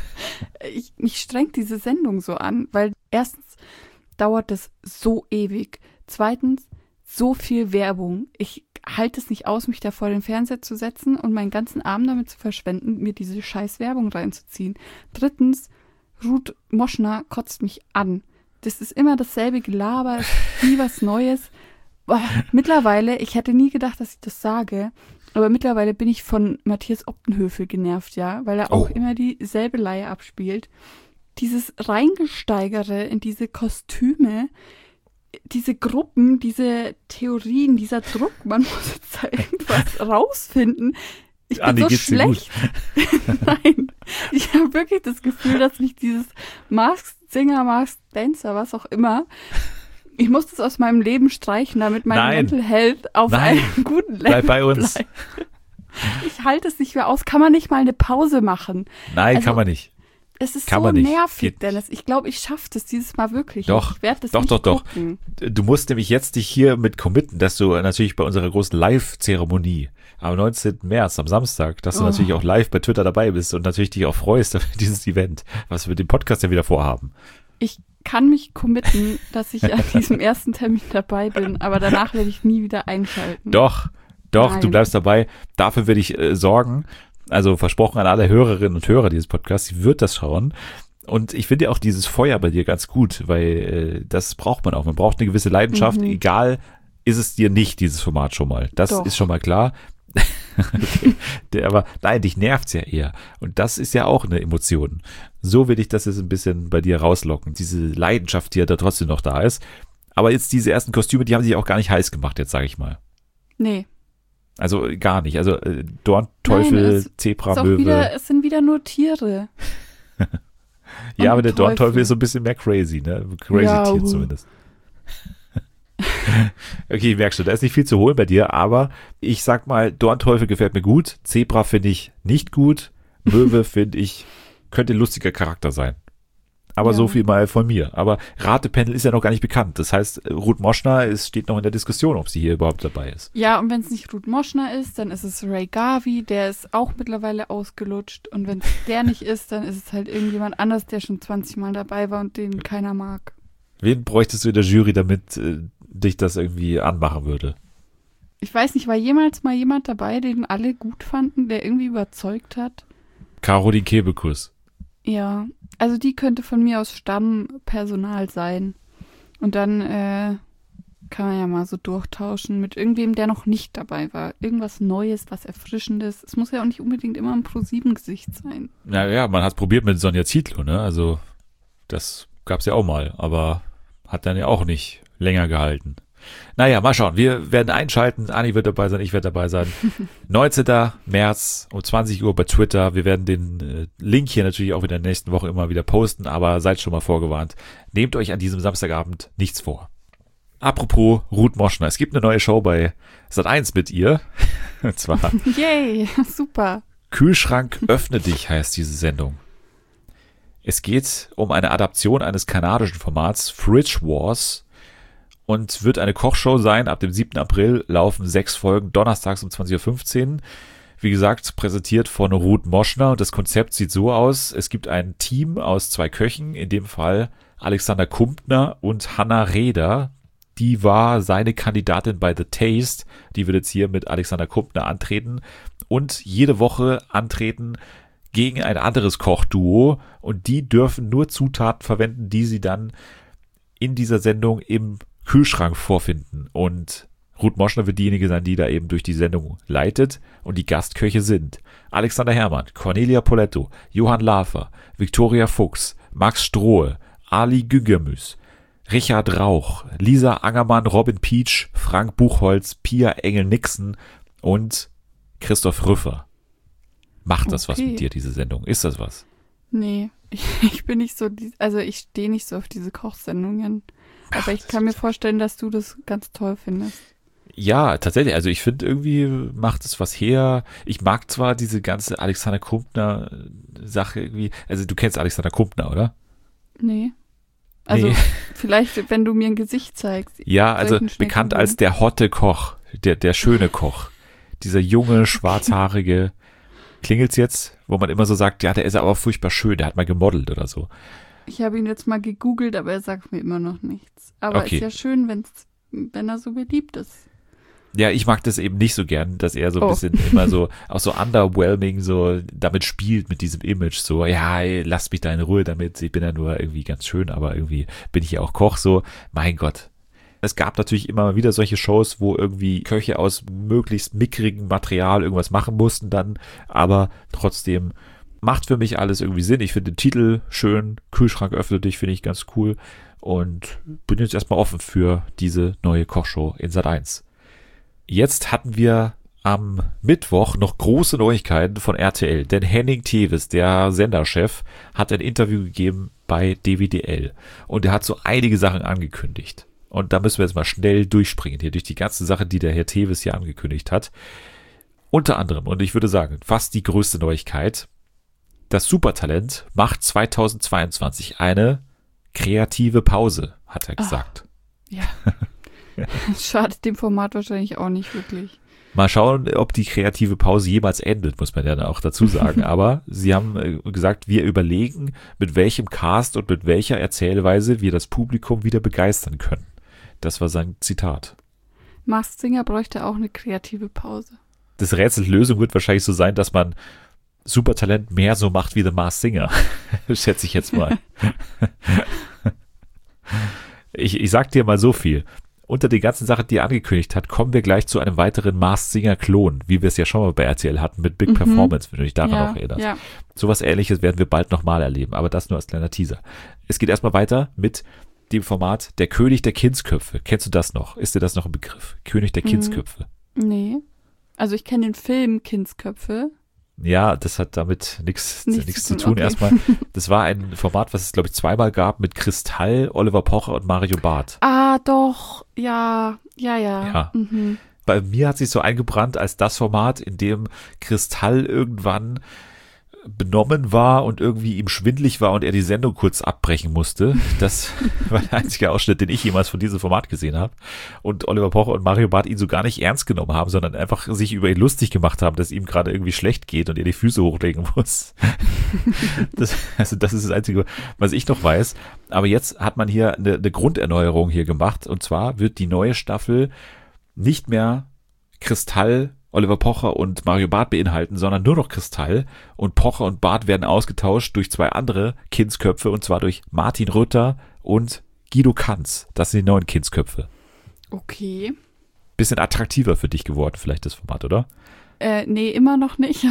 Mich strengt diese Sendung so an, weil erstens dauert das so ewig. Zweitens, so viel Werbung. Ich halte es nicht aus, mich da vor den Fernseher zu setzen und meinen ganzen Abend damit zu verschwenden, mir diese scheiß Werbung reinzuziehen. Drittens, Ruth Moschner kotzt mich an. Das ist immer dasselbe Gelaber, nie was Neues. Boah, mittlerweile, ich hätte nie gedacht, dass ich das sage, aber mittlerweile bin ich von Matthias Optenhöfel genervt, ja, weil er auch immer dieselbe Leier abspielt. Dieses Reingesteigere in diese Kostüme, diese Gruppen, diese Theorien, dieser Druck, man muss jetzt da irgendwas rausfinden. Ich bin so schlecht. Nein, ich habe wirklich das Gefühl, dass mich dieses Masked Singer, Masked Dancer, was auch immer, ich muss das aus meinem Leben streichen, damit mein Mental Health auf einem guten Level bleib bei uns. bleibt. Ich halte es nicht mehr aus. Kann man nicht mal eine Pause machen? Nein, also, kann man nicht. Es ist kann so nervig, Geht Dennis. Ich glaube, ich schaffe das dieses Mal wirklich. Doch, ich werde das nicht gucken. Du musst nämlich jetzt dich hier mit committen, dass du natürlich bei unserer großen Live-Zeremonie am 19. März, am Samstag, dass du natürlich auch live bei Twitter dabei bist und natürlich dich auch freust auf dieses Event, was wir mit dem Podcast ja wieder vorhaben. Ich kann mich committen, dass ich an diesem ersten Termin dabei bin, aber danach werde ich nie wieder einschalten. Doch, Nein. du bleibst dabei. Dafür werde ich sorgen. Also versprochen an alle Hörerinnen und Hörer dieses Podcasts, sie wird das schauen. Und ich finde auch dieses Feuer bei dir ganz gut, weil das braucht man auch. Man braucht eine gewisse Leidenschaft, egal ist es dir nicht, dieses Format schon mal. Das Doch. ist schon mal klar. Okay. Aber nein, dich nervt's ja eher. Und das ist ja auch eine Emotion. So will ich das jetzt ein bisschen bei dir rauslocken. Diese Leidenschaft, die ja da trotzdem noch da ist. Aber jetzt diese ersten Kostüme, die haben sich auch gar nicht heiß gemacht, jetzt sage ich mal. Nee. Also gar nicht. Also Dornteufel, Zebra, Möwe. Es sind wieder nur Tiere. Ja, aber der Teufel. Dornteufel ist so ein bisschen mehr crazy, ne? Crazy Ja, Tier zumindest. Okay, merkst du, da ist nicht viel zu holen bei dir, aber ich sag mal, Dornteufel gefällt mir gut, Zebra finde ich nicht gut, Möwe finde ich, könnte ein lustiger Charakter sein. Aber Ja. so viel mal von mir. Aber Ratependel ist ja noch gar nicht bekannt. Das heißt, Ruth Moschner steht noch in der Diskussion, ob sie hier überhaupt dabei ist. Ja, und wenn es nicht Ruth Moschner ist, dann ist es Ray Garvey, der ist auch mittlerweile ausgelutscht. Und wenn es der nicht ist, dann ist es halt irgendjemand anders, der schon 20 Mal dabei war und den keiner mag. Wen bräuchtest du in der Jury, damit dich das irgendwie anmachen würde? Ich weiß nicht, war jemals mal jemand dabei, den alle gut fanden, der irgendwie überzeugt hat? Caroline Kebekus. Ja, also die könnte von mir aus Stammpersonal sein. Und dann kann man ja mal so durchtauschen mit irgendwem, der noch nicht dabei war. Irgendwas Neues, was Erfrischendes. Es muss ja auch nicht unbedingt immer ein Pro-7-Gesicht sein. Naja, man hat es probiert mit Sonja Zietlow, ne? Also das gab's ja auch mal, aber hat dann ja auch nicht länger gehalten. Naja, mal schauen. Wir werden einschalten. Anni wird dabei sein, ich werde dabei sein. 19. März um 20 Uhr bei Twitter. Wir werden den Link hier natürlich auch in der nächsten Woche immer wieder posten, aber seid schon mal vorgewarnt. Nehmt euch an diesem Samstagabend nichts vor. Apropos Ruth Moschner. Es gibt eine neue Show bei Sat.1 mit ihr. Und zwar Yay, super. Kühlschrank öffne dich heißt diese Sendung. Es geht um eine Adaption eines kanadischen Formats Fridge Wars und wird eine Kochshow sein. Ab dem 7. April laufen 6 Folgen, donnerstags um 20.15 Uhr. Wie gesagt, präsentiert von Ruth Moschner. Und das Konzept sieht so aus. Es gibt ein Team aus 2 Köchen, in dem Fall Alexander Kumpner und Hannah Reder. Die war seine Kandidatin bei The Taste. Die wird jetzt hier mit Alexander Kumpner antreten und jede Woche antreten gegen ein anderes Kochduo. Und die dürfen nur Zutaten verwenden, die sie dann in dieser Sendung im Kühlschrank vorfinden. Und Ruth Moschner wird diejenige sein, die da eben durch die Sendung leitet. Und die Gastköche sind Alexander Herrmann, Cornelia Poletto, Johann Lafer, Viktoria Fuchs, Max Strohe, Ali Güngermüs, Richard Rauch, Lisa Angermann, Robin Peach, Frank Buchholz, Pia Engel-Nixon und Christoph Rüffer. Macht das was Okay. mit dir, diese Sendung? Ist das was? Nee, ich bin nicht so, also ich stehe nicht so auf diese Kochsendungen. Aber ich kann mir vorstellen, dass du das ganz toll findest. Ja, tatsächlich. Also ich finde irgendwie macht es was her. Ich mag zwar diese ganze Alexander Kumpner Sache irgendwie. Also du kennst Alexander Kumpner, oder? Nee. Also Nee. vielleicht, wenn du mir ein Gesicht zeigst. Ja, also Solchen Schnecken bekannt drin. als der hotte Koch, der schöne Koch. Dieser junge, schwarzhaarige. Klingelt's jetzt, wo man immer so sagt, ja, der ist aber furchtbar schön, der hat mal gemodelt oder so. Ich habe ihn jetzt mal gegoogelt, aber er sagt mir immer noch nichts. Aber Okay. ist ja schön, wenn er so beliebt ist. Ja, ich mag das eben nicht so gern, dass er so ein Oh. bisschen immer so, auch so underwhelming, so damit spielt mit diesem Image, so, ja, ey, lasst mich da in Ruhe damit, ich bin ja nur irgendwie ganz schön, aber irgendwie bin ich ja auch Koch, so, mein Gott. Es gab natürlich immer wieder solche Shows, wo irgendwie Köche aus möglichst mickrigem Material irgendwas machen mussten dann, aber trotzdem macht für mich alles irgendwie Sinn. Ich finde den Titel schön, Kühlschrank öffne dich, finde ich ganz cool und bin jetzt erstmal offen für diese neue Kochshow in Sat.1. Jetzt hatten wir am Mittwoch noch große Neuigkeiten von RTL, denn Henning Tevis, der Senderchef, hat ein Interview gegeben bei DWDL und er hat so einige Sachen angekündigt. Und da müssen wir jetzt mal schnell durchspringen, hier durch die ganze Sache, die der Herr Tevis hier angekündigt hat. Unter anderem, und ich würde sagen, fast die größte Neuigkeit, das Supertalent macht 2022 eine kreative Pause, hat er gesagt. Ja. Schadet dem Format wahrscheinlich auch nicht wirklich. Mal schauen, ob die kreative Pause jemals endet, muss man ja dann auch dazu sagen. Aber sie haben gesagt, wir überlegen, mit welchem Cast und mit welcher Erzählweise wir das Publikum wieder begeistern können. Das war sein Zitat. Masked Singer bräuchte auch eine kreative Pause. Das Rätsels Lösung wird wahrscheinlich so sein, dass man Supertalent mehr so macht wie The Masked Singer. Schätze ich jetzt mal. Ich sag dir mal so viel. Unter den ganzen Sachen, die er angekündigt hat, kommen wir gleich zu einem weiteren Masked Singer-Klon, wie wir es ja schon mal bei RTL hatten mit Big Performance, wenn du dich daran noch erinnerst. Ja. Sowas Ähnliches werden wir bald nochmal erleben, aber das nur als kleiner Teaser. Es geht erstmal weiter mit dem Format Der König der Kindsköpfe. Kennst du das noch? Ist dir das noch ein Begriff? König der Kindsköpfe. Nee. Also ich kenne den Film Kindsköpfe. Ja, das hat damit nichts zu tun. Okay. Erstmal, das war ein Format, was es, glaube ich, zweimal gab mit Kristall, Oliver Pocher und Mario Barth. Ah, doch. Ja. Mhm. Bei mir hat sich so eingebrannt als das Format, in dem Kristall irgendwann benommen war und irgendwie ihm schwindlig war und er die Sendung kurz abbrechen musste. Das war der einzige Ausschnitt, den ich jemals von diesem Format gesehen habe. Und Oliver Pocher und Mario Barth ihn so gar nicht ernst genommen haben, sondern einfach sich über ihn lustig gemacht haben, dass ihm gerade irgendwie schlecht geht und er die Füße hochlegen muss. Das ist das Einzige, was ich noch weiß. Aber jetzt hat man hier eine Grunderneuerung hier gemacht. Und zwar wird die neue Staffel nicht mehr Kristall, Oliver Pocher und Mario Barth beinhalten, sondern nur noch Kristall, und Pocher und Barth werden ausgetauscht durch zwei andere Kindsköpfe, und zwar durch Martin Rütter und Guido Kanz. Das sind die neuen Kindsköpfe. Okay. Bisschen attraktiver für dich geworden vielleicht das Format, oder? Nee, immer noch nicht.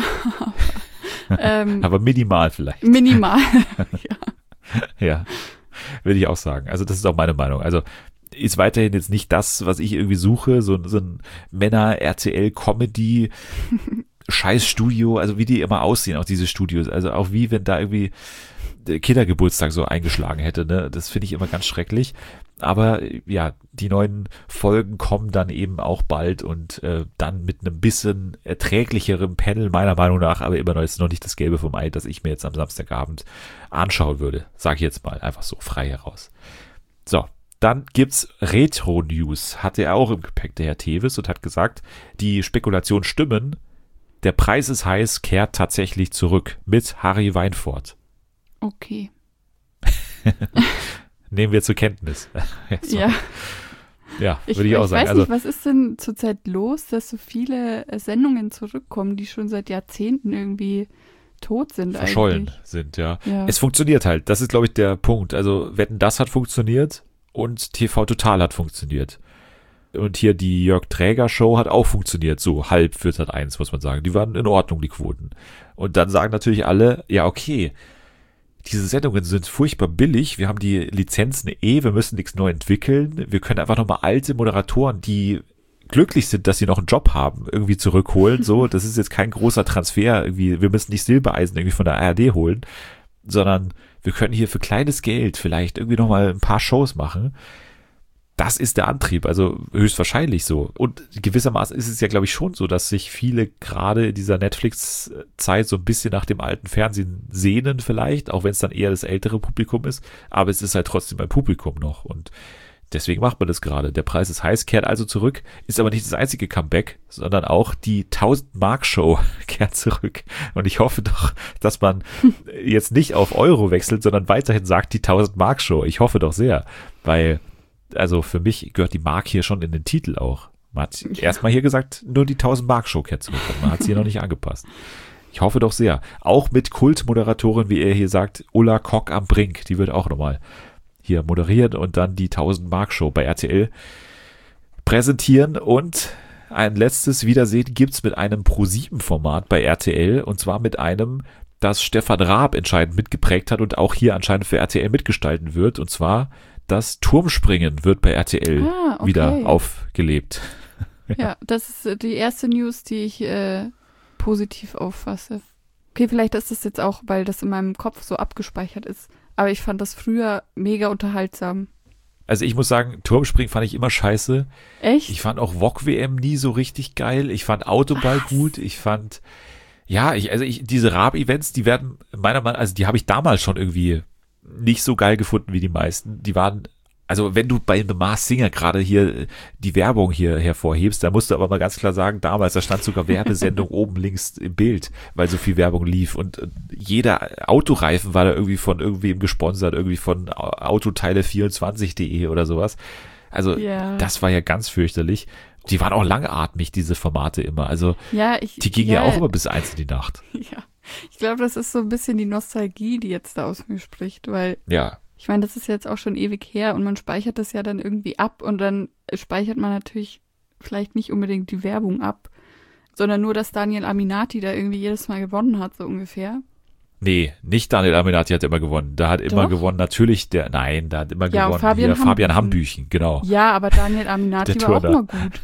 Aber minimal vielleicht. Minimal. Ja, würde ich auch sagen. Also das ist auch meine Meinung. Also ist weiterhin jetzt nicht das, was ich irgendwie suche, so ein Männer-RTL-Comedy Scheißstudio, also wie die immer aussehen, auch diese Studios, also auch wie wenn da irgendwie der Kindergeburtstag so eingeschlagen hätte, ne? Das finde ich immer ganz schrecklich. Aber ja, die neuen Folgen kommen dann eben auch bald und dann mit einem bisschen erträglicherem Panel, meiner Meinung nach, aber immer noch ist noch nicht das Gelbe vom Ei, das ich mir jetzt am Samstagabend anschauen würde. Sag ich jetzt mal, einfach so frei heraus. So. Dann gibt's Retro-News, hatte er auch im Gepäck, der Herr Tevis, und hat gesagt, die Spekulationen stimmen, der Preis ist heiß, kehrt tatsächlich zurück mit Harry Weinfurt. Okay. Nehmen wir zur Kenntnis. Ja. Ja, würde ich auch sagen. Ich weiß nicht, was ist denn zurzeit los, dass so viele Sendungen zurückkommen, die schon seit Jahrzehnten irgendwie tot sind verschollen eigentlich. Sind, ja. Es funktioniert halt, das ist, glaube ich, der Punkt. Also Wetten, das hat funktioniert. Und TV Total hat funktioniert. Und hier die Jörg Träger Show hat auch funktioniert, so halb für Sat.1, muss man sagen. Die waren in Ordnung, die Quoten. Und dann sagen natürlich alle, ja okay, diese Sendungen sind furchtbar billig, wir haben die Lizenzen wir müssen nichts neu entwickeln, wir können einfach nochmal alte Moderatoren, die glücklich sind, dass sie noch einen Job haben, irgendwie zurückholen. So, das ist jetzt kein großer Transfer, irgendwie, wir müssen nicht Silbereisen irgendwie von der ARD holen, sondern wir können hier für kleines Geld vielleicht irgendwie nochmal ein paar Shows machen. Das ist der Antrieb, also höchstwahrscheinlich so. Und gewissermaßen ist es ja, glaube ich, schon so, dass sich viele gerade in dieser Netflix-Zeit so ein bisschen nach dem alten Fernsehen sehnen vielleicht, auch wenn es dann eher das ältere Publikum ist. Aber es ist halt trotzdem ein Publikum noch, und deswegen macht man das gerade. Der Preis ist heiß, kehrt also zurück, ist aber nicht das einzige Comeback, sondern auch die 1000-Mark-Show kehrt zurück. Und ich hoffe doch, dass man jetzt nicht auf Euro wechselt, sondern weiterhin sagt die 1000-Mark-Show. Ich hoffe doch sehr, weil, also für mich gehört die Mark hier schon in den Titel auch. Man hat erstmal hier gesagt, nur die 1000-Mark-Show kehrt zurück. Man hat sie hier noch nicht angepasst. Ich hoffe doch sehr. Auch mit Kultmoderatorin, wie er hier sagt, Ulla Kock am Brink. Die wird auch nochmal hier moderieren und dann die 1000-Mark-Show bei RTL präsentieren. Und ein letztes Wiedersehen gibt's mit einem Pro7-Format bei RTL, und zwar mit einem, das Stefan Raab entscheidend mitgeprägt hat und auch hier anscheinend für RTL mitgestalten wird, und zwar das Turmspringen wird bei RTL wieder aufgelebt. Ja, das ist die erste News, die ich positiv auffasse. Okay, vielleicht ist das jetzt auch, weil das in meinem Kopf so abgespeichert ist. Aber ich fand das früher mega unterhaltsam. Also ich muss sagen, Turmspringen fand ich immer scheiße. Echt? Ich fand auch VOG-WM nie so richtig geil. Ich fand Autoball gut. Ich fand, diese Raab-Events, die werden meiner Meinung nach, also die habe ich damals schon irgendwie nicht so geil gefunden wie die meisten. Die waren Also wenn du bei The Masked Singer gerade hier die Werbung hier hervorhebst, da musst du aber mal ganz klar sagen, damals, da stand sogar Werbesendung oben links im Bild, weil so viel Werbung lief und jeder Autoreifen war da irgendwie von irgendwem gesponsert, irgendwie von Autoteile24.de oder sowas. Also das war ja ganz fürchterlich. Die waren auch langatmig, diese Formate immer. Also die gingen ja auch immer bis 1 in die Nacht. Ja, ich glaube, das ist so ein bisschen die Nostalgie, die jetzt da aus mir spricht, weil ich meine, das ist jetzt auch schon ewig her und man speichert das ja dann irgendwie ab und dann speichert man natürlich vielleicht nicht unbedingt die Werbung ab, sondern nur, dass Daniel Aminati da irgendwie jedes Mal gewonnen hat, so ungefähr. Nee, nicht Daniel Aminati hat immer gewonnen. Da hat immer gewonnen, natürlich da hat immer gewonnen Fabian Hambüchen, genau. Ja, aber Daniel Aminati war auch mal gut.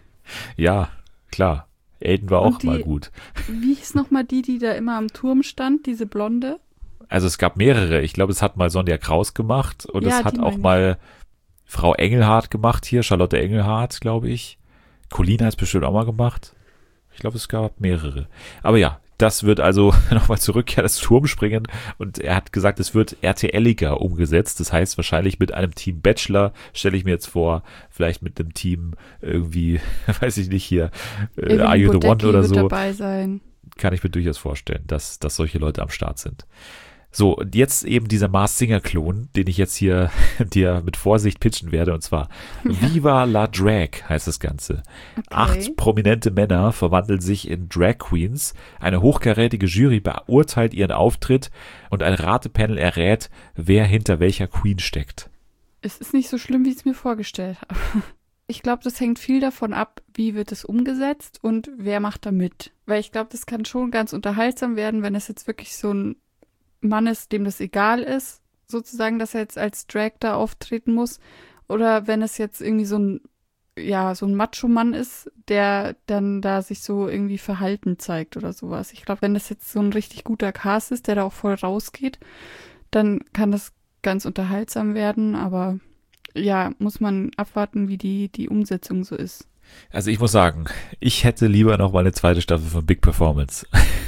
Ja, klar. Aiden war auch mal gut. Wie hieß nochmal die da immer am Turm stand, diese Blonde? Also es gab mehrere. Ich glaube, es hat mal Sonja Kraus gemacht und es hat auch mal Frau Engelhardt gemacht hier, Charlotte Engelhardt, glaube ich. Colina hat es bestimmt auch mal gemacht. Ich glaube, es gab mehrere. Aber ja, das wird also nochmal zurückkehren, das Turmspringen. Und er hat gesagt, es wird RTL-iger umgesetzt. Das heißt wahrscheinlich mit einem Team Bachelor, stelle ich mir jetzt vor, vielleicht mit einem Team irgendwie, weiß ich nicht hier, Are You the One oder so. Wird dabei sein. Kann ich mir durchaus vorstellen, dass solche Leute am Start sind. So, und jetzt eben dieser Masked Singer-Klon, den ich jetzt hier dir mit Vorsicht pitchen werde, und zwar Viva la Drag heißt das Ganze. Okay. 8 prominente Männer verwandeln sich in Drag Queens, eine hochkarätige Jury beurteilt ihren Auftritt und ein Ratepanel errät, wer hinter welcher Queen steckt. Es ist nicht so schlimm, wie ich es mir vorgestellt habe. Ich glaube, das hängt viel davon ab, wie wird es umgesetzt und wer macht da mit. Weil ich glaube, das kann schon ganz unterhaltsam werden, wenn es jetzt wirklich so ein Mann ist, dem das egal ist, sozusagen, dass er jetzt als Drag da auftreten muss. Oder wenn es jetzt irgendwie so ein Macho-Mann ist, der dann da sich so irgendwie verhalten zeigt oder sowas. Ich glaube, wenn das jetzt so ein richtig guter Cast ist, der da auch voll rausgeht, dann kann das ganz unterhaltsam werden, aber ja, muss man abwarten, wie die Umsetzung so ist. Also ich muss sagen, ich hätte lieber noch mal eine zweite Staffel von Big Performance.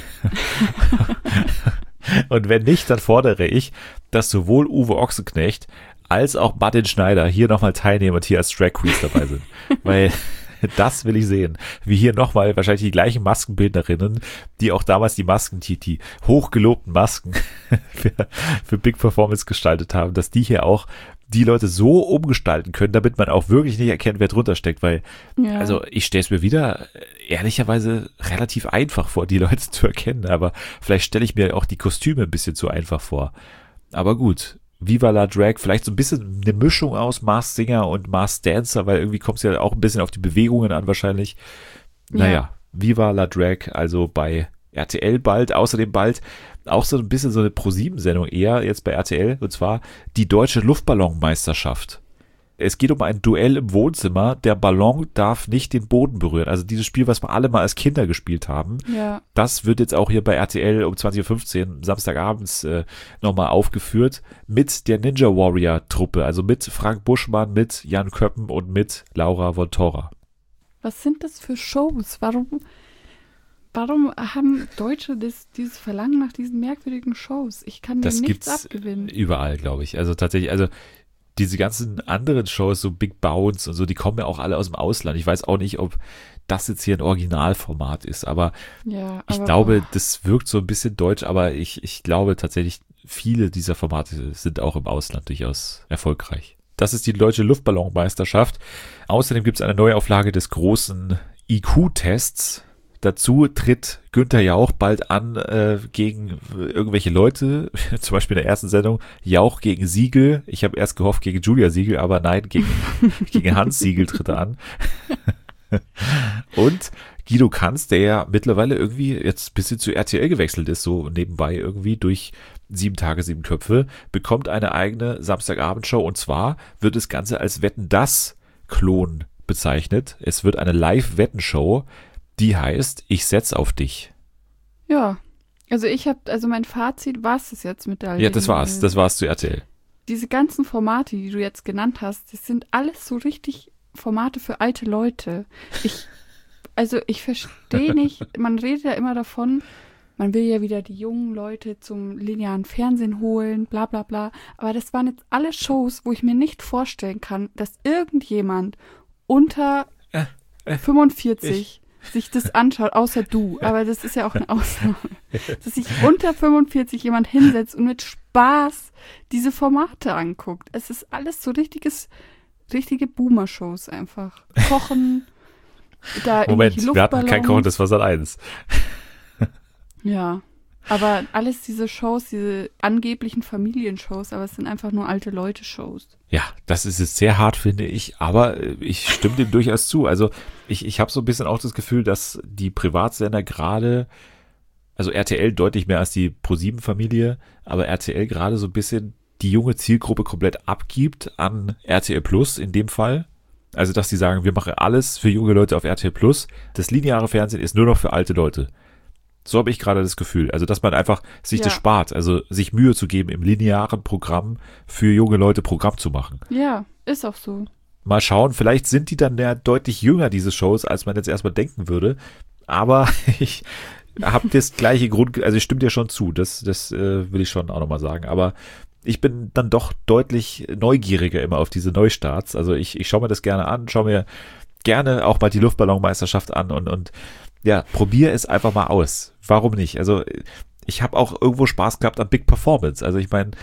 Und wenn nicht, dann fordere ich, dass sowohl Uwe Ochsenknecht als auch Martin Schneider hier nochmal teilnehmen und hier als Drag Queens dabei sind. Weil das will ich sehen. Wie hier nochmal wahrscheinlich die gleichen Maskenbildnerinnen, die auch damals die Masken, die hochgelobten Masken für Big Performance gestaltet haben, dass die hier auch die Leute so umgestalten können, damit man auch wirklich nicht erkennt, wer drunter steckt, weil, also ich stelle es mir wieder ehrlicherweise relativ einfach vor, die Leute zu erkennen, aber vielleicht stelle ich mir auch die Kostüme ein bisschen zu einfach vor. Aber gut, Viva la Drag, vielleicht so ein bisschen eine Mischung aus Masked Singer und Masked Dancer, weil irgendwie kommt es ja auch ein bisschen auf die Bewegungen an wahrscheinlich. Naja, Viva la Drag, also bei RTL bald, außerdem bald auch so ein bisschen so eine Pro7-Sendung eher jetzt bei RTL, und zwar die Deutsche Luftballonmeisterschaft. Es geht um ein Duell im Wohnzimmer, der Ballon darf nicht den Boden berühren. Also dieses Spiel, was wir alle mal als Kinder gespielt haben, das wird jetzt auch hier bei RTL um 20.15 Uhr Samstagabends nochmal aufgeführt mit der Ninja Warrior Truppe, also mit Frank Buschmann, mit Jan Köppen und mit Laura von Torra. Was sind das für Shows? Warum haben Deutsche dieses Verlangen nach diesen merkwürdigen Shows? Ich kann dem nichts abgewinnen. Das gibt's überall, glaube ich. Also tatsächlich, also diese ganzen anderen Shows, so Big Bounce und so, die kommen ja auch alle aus dem Ausland. Ich weiß auch nicht, ob das jetzt hier ein Originalformat ist, aber ich glaube, das wirkt so ein bisschen deutsch, aber ich glaube tatsächlich, viele dieser Formate sind auch im Ausland durchaus erfolgreich. Das ist die Deutsche Luftballonmeisterschaft. Außerdem gibt es eine Neuauflage des großen IQ-Tests. Dazu tritt Günther Jauch bald an gegen irgendwelche Leute, zum Beispiel in der ersten Sendung, Jauch gegen Siegel. Ich habe erst gehofft gegen Julia Siegel, aber nein, gegen Hans Siegel tritt er an. Und Guido Kanz, der ja mittlerweile irgendwie jetzt ein bisschen zu RTL gewechselt ist, so nebenbei irgendwie durch 7 Tage, 7 Köpfe, bekommt eine eigene Samstagabendshow, und zwar wird das Ganze als Wetten, dass Klon bezeichnet. Es wird eine Live-Wettenshow, die heißt, ich setz auf dich. Ja, also mein Fazit war es jetzt mit der. Ja, das war's zu RTL. Diese ganzen Formate, die du jetzt genannt hast, das sind alles so richtig Formate für alte Leute. Ich verstehe nicht, man redet ja immer davon, man will ja wieder die jungen Leute zum linearen Fernsehen holen, bla bla bla. Aber das waren jetzt alle Shows, wo ich mir nicht vorstellen kann, dass irgendjemand unter 45 sich das anschaut, außer du. Aber das ist ja auch eine Ausnahme. Dass sich unter 45 jemand hinsetzt und mit Spaß diese Formate anguckt. Es ist alles so richtige Boomer-Shows einfach. Kochen, da Moment, irgendwelche wir hatten kein Kochen, das war Sat.1. Ja, aber alles diese Shows, diese angeblichen Familienshows, aber es sind einfach nur alte Leute-Shows. Ja, das ist jetzt sehr hart, finde ich, aber ich stimme dem durchaus zu. Also ich habe so ein bisschen auch das Gefühl, dass die Privatsender gerade, also RTL deutlich mehr als die ProSieben-Familie, aber RTL gerade so ein bisschen die junge Zielgruppe komplett abgibt an RTL Plus in dem Fall. Also dass die sagen, wir machen alles für junge Leute auf RTL Plus. Das lineare Fernsehen ist nur noch für alte Leute. So habe ich gerade das Gefühl. Also, dass man einfach sich das spart, also sich Mühe zu geben, im linearen Programm für junge Leute Programm zu machen. Ja, ist auch so. Mal schauen, vielleicht sind die dann ja deutlich jünger, diese Shows, als man jetzt erstmal denken würde. Aber ich habe das gleiche Grund, also ich stimme dir schon zu, das will ich schon auch nochmal sagen. Aber ich bin dann doch deutlich neugieriger immer auf diese Neustarts. Also ich schaue mir das gerne an, schaue mir gerne auch mal die Luftballonmeisterschaft an und ja, probier es einfach mal aus. Warum nicht? Also ich habe auch irgendwo Spaß gehabt an Big Performance. Also ich meine,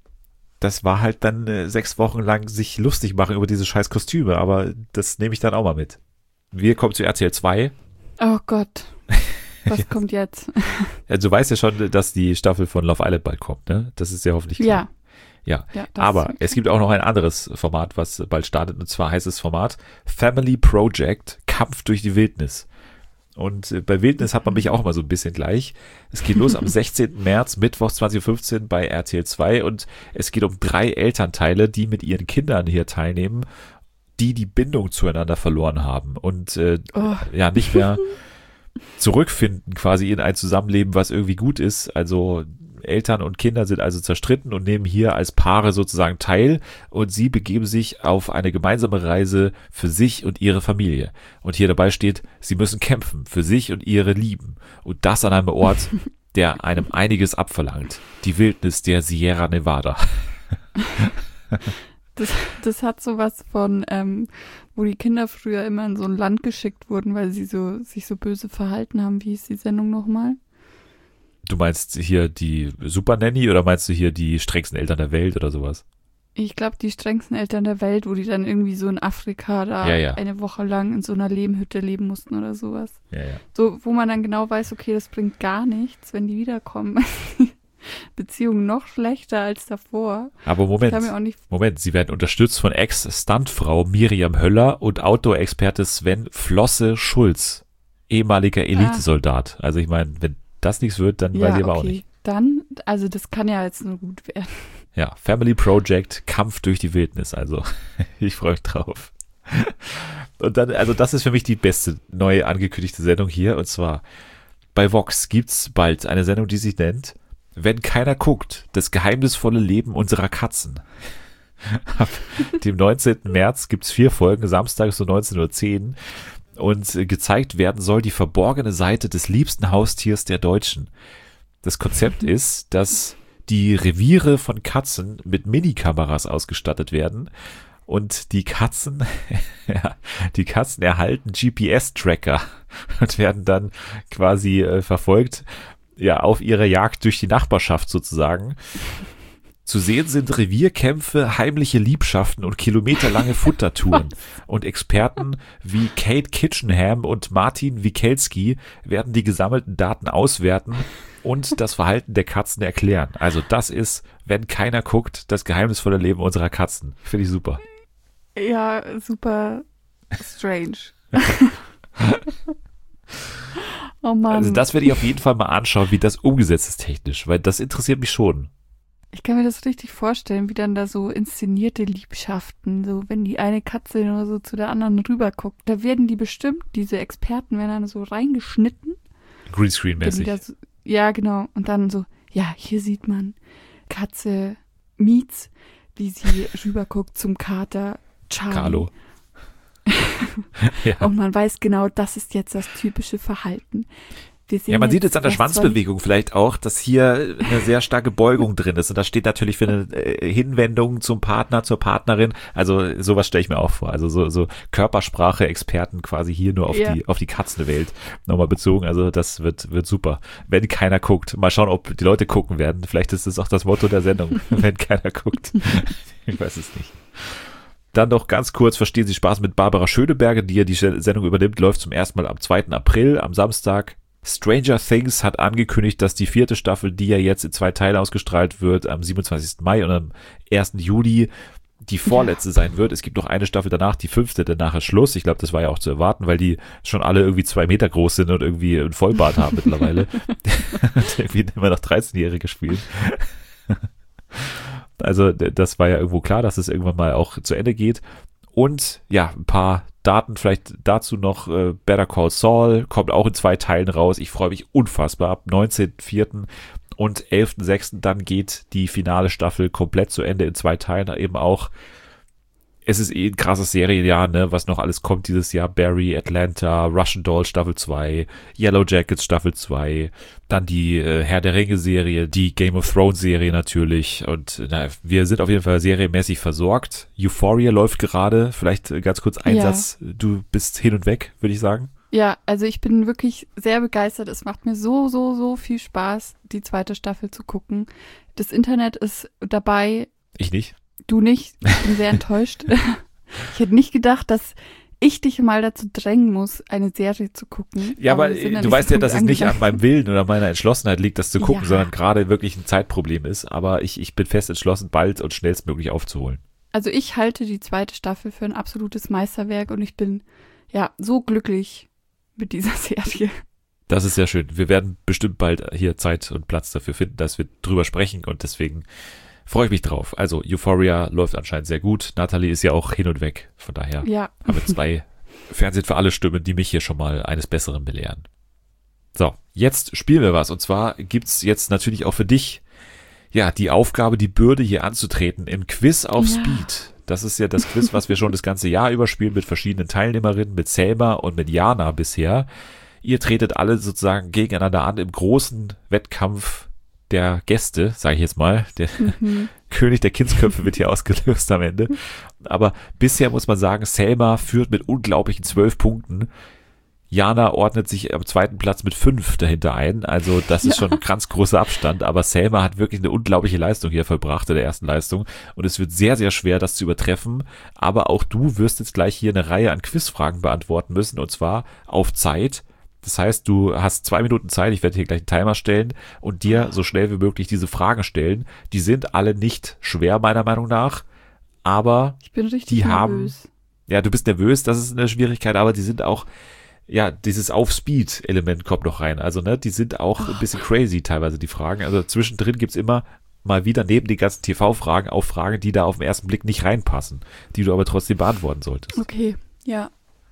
das war halt dann 6 Wochen lang sich lustig machen über diese scheiß Kostüme, aber das nehme ich dann auch mal mit. Wir kommen zu RTL 2. Oh Gott, was kommt jetzt? Also du weißt ja schon, dass die Staffel von Love Island bald kommt, ne? Das ist ja hoffentlich klar. Ja, aber es gibt auch noch ein anderes Format, was bald startet, und zwar heißt das Format Family Project, Kampf durch die Wildnis. Und bei Wildnis hat man mich auch immer so ein bisschen gleich. Es geht los am 16. März, Mittwochs 2015 bei RTL 2 und es geht um 3 Elternteile, die mit ihren Kindern hier teilnehmen, die Bindung zueinander verloren haben und ja nicht mehr zurückfinden quasi in ein Zusammenleben, was irgendwie gut ist. Also Eltern und Kinder sind also zerstritten und nehmen hier als Paare sozusagen teil und sie begeben sich auf eine gemeinsame Reise für sich und ihre Familie. Und hier dabei steht, sie müssen kämpfen für sich und ihre Lieben und das an einem Ort, der einem einiges abverlangt. Die Wildnis der Sierra Nevada. Das hat sowas von, wo die Kinder früher immer in so ein Land geschickt wurden, weil sie sich so böse verhalten haben. Wie hieß die Sendung nochmal? Du meinst hier die Super Nanny oder meinst du hier die strengsten Eltern der Welt oder sowas? Ich glaube, die strengsten Eltern der Welt, wo die dann irgendwie so in Afrika da eine Woche lang in so einer Lehmhütte leben mussten oder sowas. Ja. So, wo man dann genau weiß, okay, das bringt gar nichts, wenn die wiederkommen. Beziehung noch schlechter als davor. Aber Moment, sie werden unterstützt von Ex-Stuntfrau Miriam Höller und Outdoor-Experte Sven Flosse Schulz, ehemaliger Elitesoldat. Also ich meine, wenn das nichts wird, dann weiß ich aber auch nicht. Dann, also das kann ja jetzt nur gut werden. Ja, Family Project, Kampf durch die Wildnis, also ich freue mich drauf. Und dann, also das ist für mich die beste neue angekündigte Sendung hier, und zwar bei Vox gibt's bald eine Sendung, die sich nennt Wenn keiner guckt, das geheimnisvolle Leben unserer Katzen. Ab dem 19. März gibt's 4 Folgen, samstags um 19:10 Uhr. Und gezeigt werden soll die verborgene Seite des liebsten Haustiers der Deutschen. Das Konzept ist, dass die Reviere von Katzen mit Minikameras ausgestattet werden und die Katzen erhalten GPS-Tracker und werden dann quasi verfolgt, ja, auf ihrer Jagd durch die Nachbarschaft sozusagen. Zu sehen sind Revierkämpfe, heimliche Liebschaften und kilometerlange Futtertouren. Und Experten wie Kate Kitchenham und Martin Wikelski werden die gesammelten Daten auswerten und das Verhalten der Katzen erklären. Also das ist, wenn keiner guckt, das geheimnisvolle Leben unserer Katzen. Finde ich super. Ja, super strange. Oh Mann. Also das werde ich auf jeden Fall mal anschauen, wie das umgesetzt ist technisch, weil das interessiert mich schon. Ich kann mir das richtig vorstellen, wie dann da so inszenierte Liebschaften, so wenn die eine Katze oder so zu der anderen rüberguckt. Da werden die bestimmt, diese Experten werden dann so reingeschnitten. Greenscreen-mäßig. Ja, genau. Und dann so, ja, hier sieht man Katze Mietz, wie sie rüberguckt zum Kater Charlie. Carlo. Ja. Und man weiß genau, das ist jetzt das typische Verhalten. wir sehen Ja, man sieht jetzt an der erst Schwanzbewegung vielleicht auch, dass hier eine sehr starke Beugung drin ist. Und das steht natürlich für eine Hinwendung zum Partner, zur Partnerin. Also sowas stelle ich mir auch vor. Also so Körpersprache-Experten quasi hier nur auf die Katzenwelt nochmal bezogen. Also das wird super. Wenn keiner guckt. Mal schauen, ob die Leute gucken werden. Vielleicht ist das auch das Motto der Sendung. Wenn keiner guckt. Ich weiß es nicht. Dann noch ganz kurz, verstehen Sie Spaß mit Barbara Schöneberger, die ja die Sendung übernimmt, läuft zum ersten Mal am 2. April, am Samstag. Stranger Things hat angekündigt, dass die 4. Staffel, die ja jetzt in 2 Teilen ausgestrahlt wird, am 27. Mai und am 1. Juli die vorletzte sein wird. Es gibt noch eine Staffel danach, die 5., danach ist Schluss. Ich glaube, das war ja auch zu erwarten, weil die schon alle irgendwie 2 Meter groß sind und irgendwie ein Vollbart haben mittlerweile. Irgendwie immer noch 13-Jährige spielen. Also das war ja irgendwo klar, dass es irgendwann mal auch zu Ende geht. Und ja, ein paar Daten vielleicht dazu noch. Better Call Saul kommt auch in 2 Teilen raus. Ich freue mich unfassbar. Ab 19.04. und 11.06. dann geht die finale Staffel komplett zu Ende in 2 Teilen. Eben auch, es ist ein krasses Serienjahr, ne, was noch alles kommt dieses Jahr. Barry, Atlanta, Russian Doll Staffel 2, Yellow Jackets Staffel 2, dann die Herr der Ringe Serie, die Game of Thrones Serie natürlich und wir sind auf jeden Fall serienmäßig versorgt. Euphoria läuft gerade, vielleicht ganz kurz ein Satz, du bist hin und weg, würde ich sagen. Ja, also ich bin wirklich sehr begeistert. Es macht mir so viel Spaß, die 2. Staffel zu gucken. Das Internet ist dabei. Ich nicht. Du nicht. Ich bin sehr enttäuscht. Ich hätte nicht gedacht, dass ich dich mal dazu drängen muss, eine Serie zu gucken. Ja, aber du weißt ja, dass es nicht an meinem Willen oder meiner Entschlossenheit liegt, das zu gucken, sondern gerade wirklich ein Zeitproblem ist. Aber ich bin fest entschlossen, bald und schnellstmöglich aufzuholen. Also ich halte die 2. Staffel für ein absolutes Meisterwerk und ich bin ja so glücklich mit dieser Serie. Das ist sehr schön. Wir werden bestimmt bald hier Zeit und Platz dafür finden, dass wir drüber sprechen und deswegen freue ich mich drauf. Also Euphoria läuft anscheinend sehr gut. Natalie ist ja auch hin und weg. Von daher haben wir 2 Fernsehen für alle Stimmen, die mich hier schon mal eines Besseren belehren. So, jetzt spielen wir was. Und zwar gibt's jetzt natürlich auch für dich ja die Aufgabe, die Bürde hier anzutreten im Quiz auf Speed. Das ist ja das Quiz, was wir schon das ganze Jahr überspielen mit verschiedenen Teilnehmerinnen, mit Selma und mit Jana bisher. Ihr tretet alle sozusagen gegeneinander an im großen Wettkampf der Gäste, sage ich jetzt mal. Der König der Kindsköpfe wird hier ausgelöst am Ende. Aber bisher muss man sagen, Selma führt mit unglaublichen 12 Punkten. Jana ordnet sich am 2. Platz mit 5 dahinter ein. Also das ist schon ein ganz großer Abstand. Aber Selma hat wirklich eine unglaubliche Leistung hier vollbracht in der ersten Leistung. Und es wird sehr, sehr schwer, das zu übertreffen. Aber auch du wirst jetzt gleich hier eine Reihe an Quizfragen beantworten müssen. Und zwar auf Zeit. Das heißt, du hast 2 Minuten Zeit, ich werde hier gleich einen Timer stellen und dir so schnell wie möglich diese Fragen stellen. Die sind alle nicht schwer, meiner Meinung nach, aber ich bin richtig die nervös. haben, ja, du bist nervös, das ist eine Schwierigkeit, aber die sind auch, ja, dieses Auf-Speed-Element kommt noch rein. Also, ne, die sind auch ein bisschen crazy teilweise, die Fragen. Also zwischendrin gibt's immer mal wieder neben den ganzen TV-Fragen auch Fragen, die da auf den ersten Blick nicht reinpassen, die du aber trotzdem beantworten solltest. Okay, ja.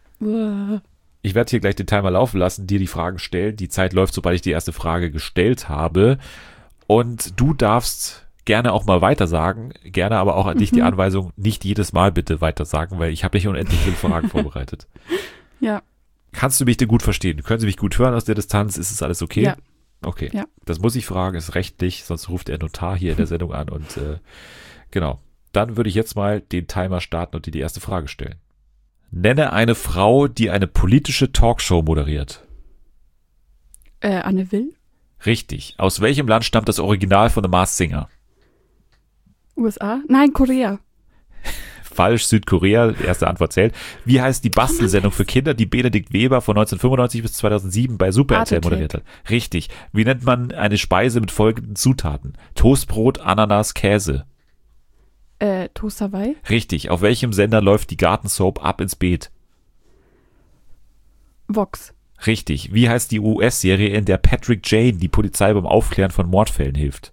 Ich werde hier gleich den Timer laufen lassen, dir die Fragen stellen. Die Zeit läuft, sobald ich die erste Frage gestellt habe. Und du darfst gerne auch mal weitersagen, gerne aber auch an dich die Anweisung, nicht jedes Mal bitte weitersagen, weil ich habe nicht unendlich viele Fragen vorbereitet. Ja. Kannst du mich denn gut verstehen? Können Sie mich gut hören aus der Distanz? Ist es alles okay? Ja. Okay. Ja. Das muss ich fragen, ist rechtlich, sonst ruft der Notar hier in der Sendung an und genau. Dann würde ich jetzt mal den Timer starten und dir die erste Frage stellen. Nenne eine Frau, die eine politische Talkshow moderiert. Anne Will? Richtig. Aus welchem Land stammt das Original von The Masked Singer? USA? Nein, Korea. Falsch, Südkorea, die erste Antwort zählt. Wie heißt die Bastelsendung für Kinder, die Benedikt Weber von 1995 bis 2007 bei Super RTL moderiert hat? Richtig. Wie nennt man eine Speise mit folgenden Zutaten? Toastbrot, Ananas, Käse. Toast Hawaii? Richtig. Auf welchem Sender läuft die Gartensoap Ab ins Beet? Vox. Richtig. Wie heißt die US-Serie, in der Patrick Jane die Polizei beim Aufklären von Mordfällen hilft?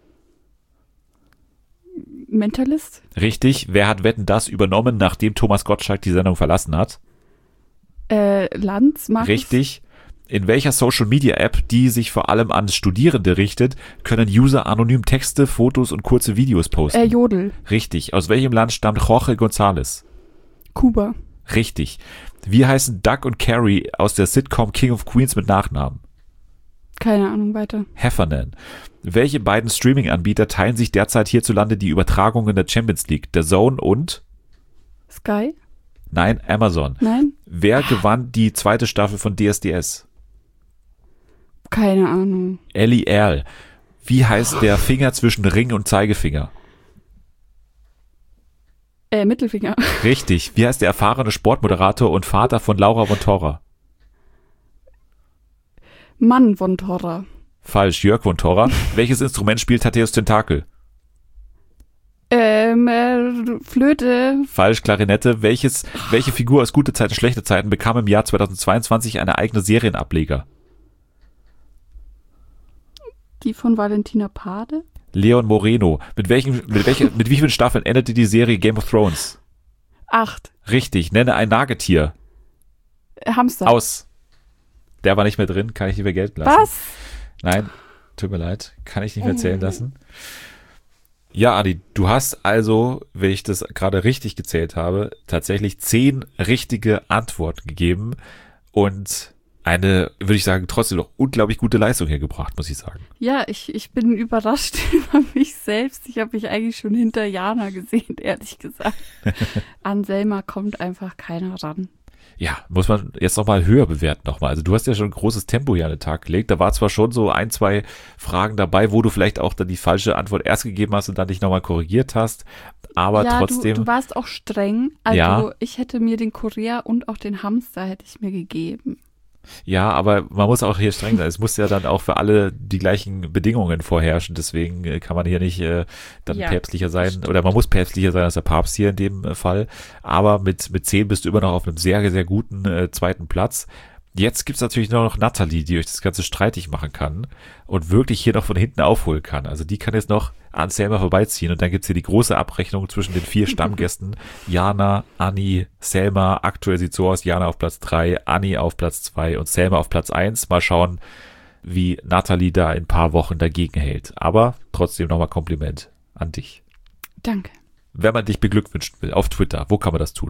Mentalist? Richtig. Wer hat Wetten, das übernommen, nachdem Thomas Gottschalk die Sendung verlassen hat? Lanz, Markus? Richtig. In welcher Social-Media-App, die sich vor allem an Studierende richtet, können User anonym Texte, Fotos und kurze Videos posten? Jodel. Richtig. Aus welchem Land stammt Jorge González? Kuba. Richtig. Wie heißen Doug und Carrie aus der Sitcom King of Queens mit Nachnamen? Keine Ahnung, weiter. Heffernan. Welche beiden Streaming-Anbieter teilen sich derzeit hierzulande die Übertragungen der Champions League? The Zone und? Sky? Nein, Amazon. Nein? Wer gewann die zweite Staffel von DSDS? Keine Ahnung. Ellie Erl. Wie heißt der Finger zwischen Ring und Zeigefinger? Mittelfinger. Richtig. Wie heißt der erfahrene Sportmoderator und Vater von Laura von Torra? Mann von Torra. Falsch, Jörg von Torra. Welches Instrument spielt Thaddäus Tentakel? Flöte. Falsch, Klarinette. Welche Figur aus Gute Zeiten, Schlechte Zeiten bekam im Jahr 2022 eine eigene Serienableger? Die von Valentina Pade. Leon Moreno. Mit wie vielen Staffeln endete die Serie Game of Thrones? 8. Richtig. Nenne ein Nagetier. Hamster. Aus. Der war nicht mehr drin. Kann ich nicht mehr gelten lassen. Was? Nein, tut mir leid. Kann ich nicht mehr zählen lassen. Ja, Adi, du hast also, wenn ich das gerade richtig gezählt habe, tatsächlich 10 richtige Antworten gegeben und eine, würde ich sagen, trotzdem noch unglaublich gute Leistung hier gebracht, muss ich sagen. Ja, ich bin überrascht über mich selbst. Ich habe mich eigentlich schon hinter Jana gesehen, ehrlich gesagt. An Selma kommt einfach keiner ran. Ja, muss man jetzt nochmal höher bewerten nochmal. Also du hast ja schon ein großes Tempo hier an den Tag gelegt. Da war zwar schon so 1, 2 Fragen dabei, wo du vielleicht auch dann die falsche Antwort erst gegeben hast und dann dich nochmal korrigiert hast. Aber ja, trotzdem. Du warst auch streng. Also ja. Ich hätte mir den Kurier und auch den Hamster hätte ich mir gegeben. Ja, aber man muss auch hier streng sein. Es muss ja dann auch für alle die gleichen Bedingungen vorherrschen. Deswegen kann man hier nicht dann päpstlicher sein. Oder man muss päpstlicher sein als der Papst hier in dem Fall. Aber mit 10 bist du immer noch auf einem sehr, sehr guten zweiten Platz. Jetzt gibt's natürlich nur noch Nathalie, die euch das Ganze streitig machen kann und wirklich hier noch von hinten aufholen kann. Also die kann jetzt noch an Selma vorbeiziehen und dann gibt's hier die große Abrechnung zwischen den 4 Stammgästen. Jana, Anni, Selma. Aktuell sieht so aus, Jana auf Platz 3, Anni auf Platz 2 und Selma auf Platz 1. Mal schauen, wie Nathalie da in ein paar Wochen dagegen hält. Aber trotzdem nochmal Kompliment an dich. Danke. Wenn man dich beglückwünschen will, auf Twitter, wo kann man das tun?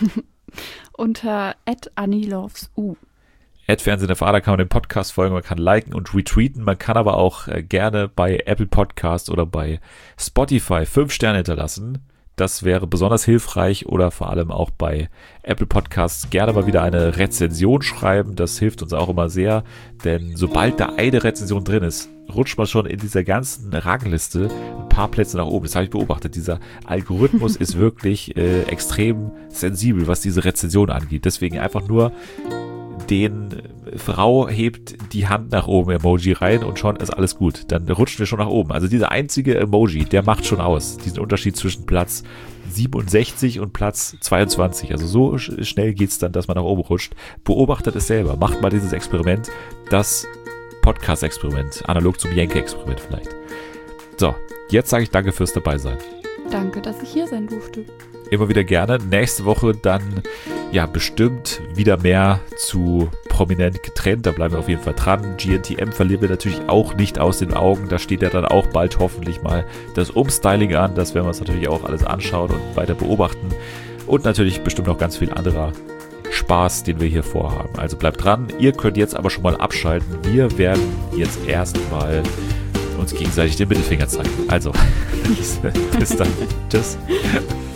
Unter @AnnieLovesU. Fernsehen der Vater kann man den Podcast folgen, man kann liken und retweeten, man kann aber auch gerne bei Apple Podcast oder bei Spotify 5 Sterne hinterlassen. Das wäre besonders hilfreich oder vor allem auch bei Apple Podcasts gerne mal wieder eine Rezension schreiben. Das hilft uns auch immer sehr, denn sobald da eine Rezension drin ist, rutscht man schon in dieser ganzen Rangliste ein paar Plätze nach oben. Das habe ich beobachtet. Dieser Algorithmus ist wirklich extrem sensibel, was diese Rezension angeht. Deswegen einfach nur den Frau hebt die Hand nach oben Emoji rein und schon ist alles gut. Dann rutschen wir schon nach oben. Also dieser einzige Emoji, der macht schon aus. Diesen Unterschied zwischen Platz 67 und Platz 22. Also so schnell geht's dann, dass man nach oben rutscht. Beobachtet es selber. Macht mal dieses Experiment. Das Podcast-Experiment. Analog zum Jenke-Experiment vielleicht. So, jetzt sage ich danke fürs Dabeisein. Danke, dass ich hier sein durfte. Immer wieder gerne. Nächste Woche dann ja bestimmt wieder mehr zu Prominent getrennt. Da bleiben wir auf jeden Fall dran. GNTM verlieren wir natürlich auch nicht aus den Augen. Da steht ja dann auch bald hoffentlich mal das Umstyling an. Das werden wir uns natürlich auch alles anschauen und weiter beobachten. Und natürlich bestimmt noch ganz viel anderer Spaß, den wir hier vorhaben. Also bleibt dran. Ihr könnt jetzt aber schon mal abschalten. Wir werden jetzt erstmal uns gegenseitig den Mittelfinger zeigen. Also, bis dann. Tschüss.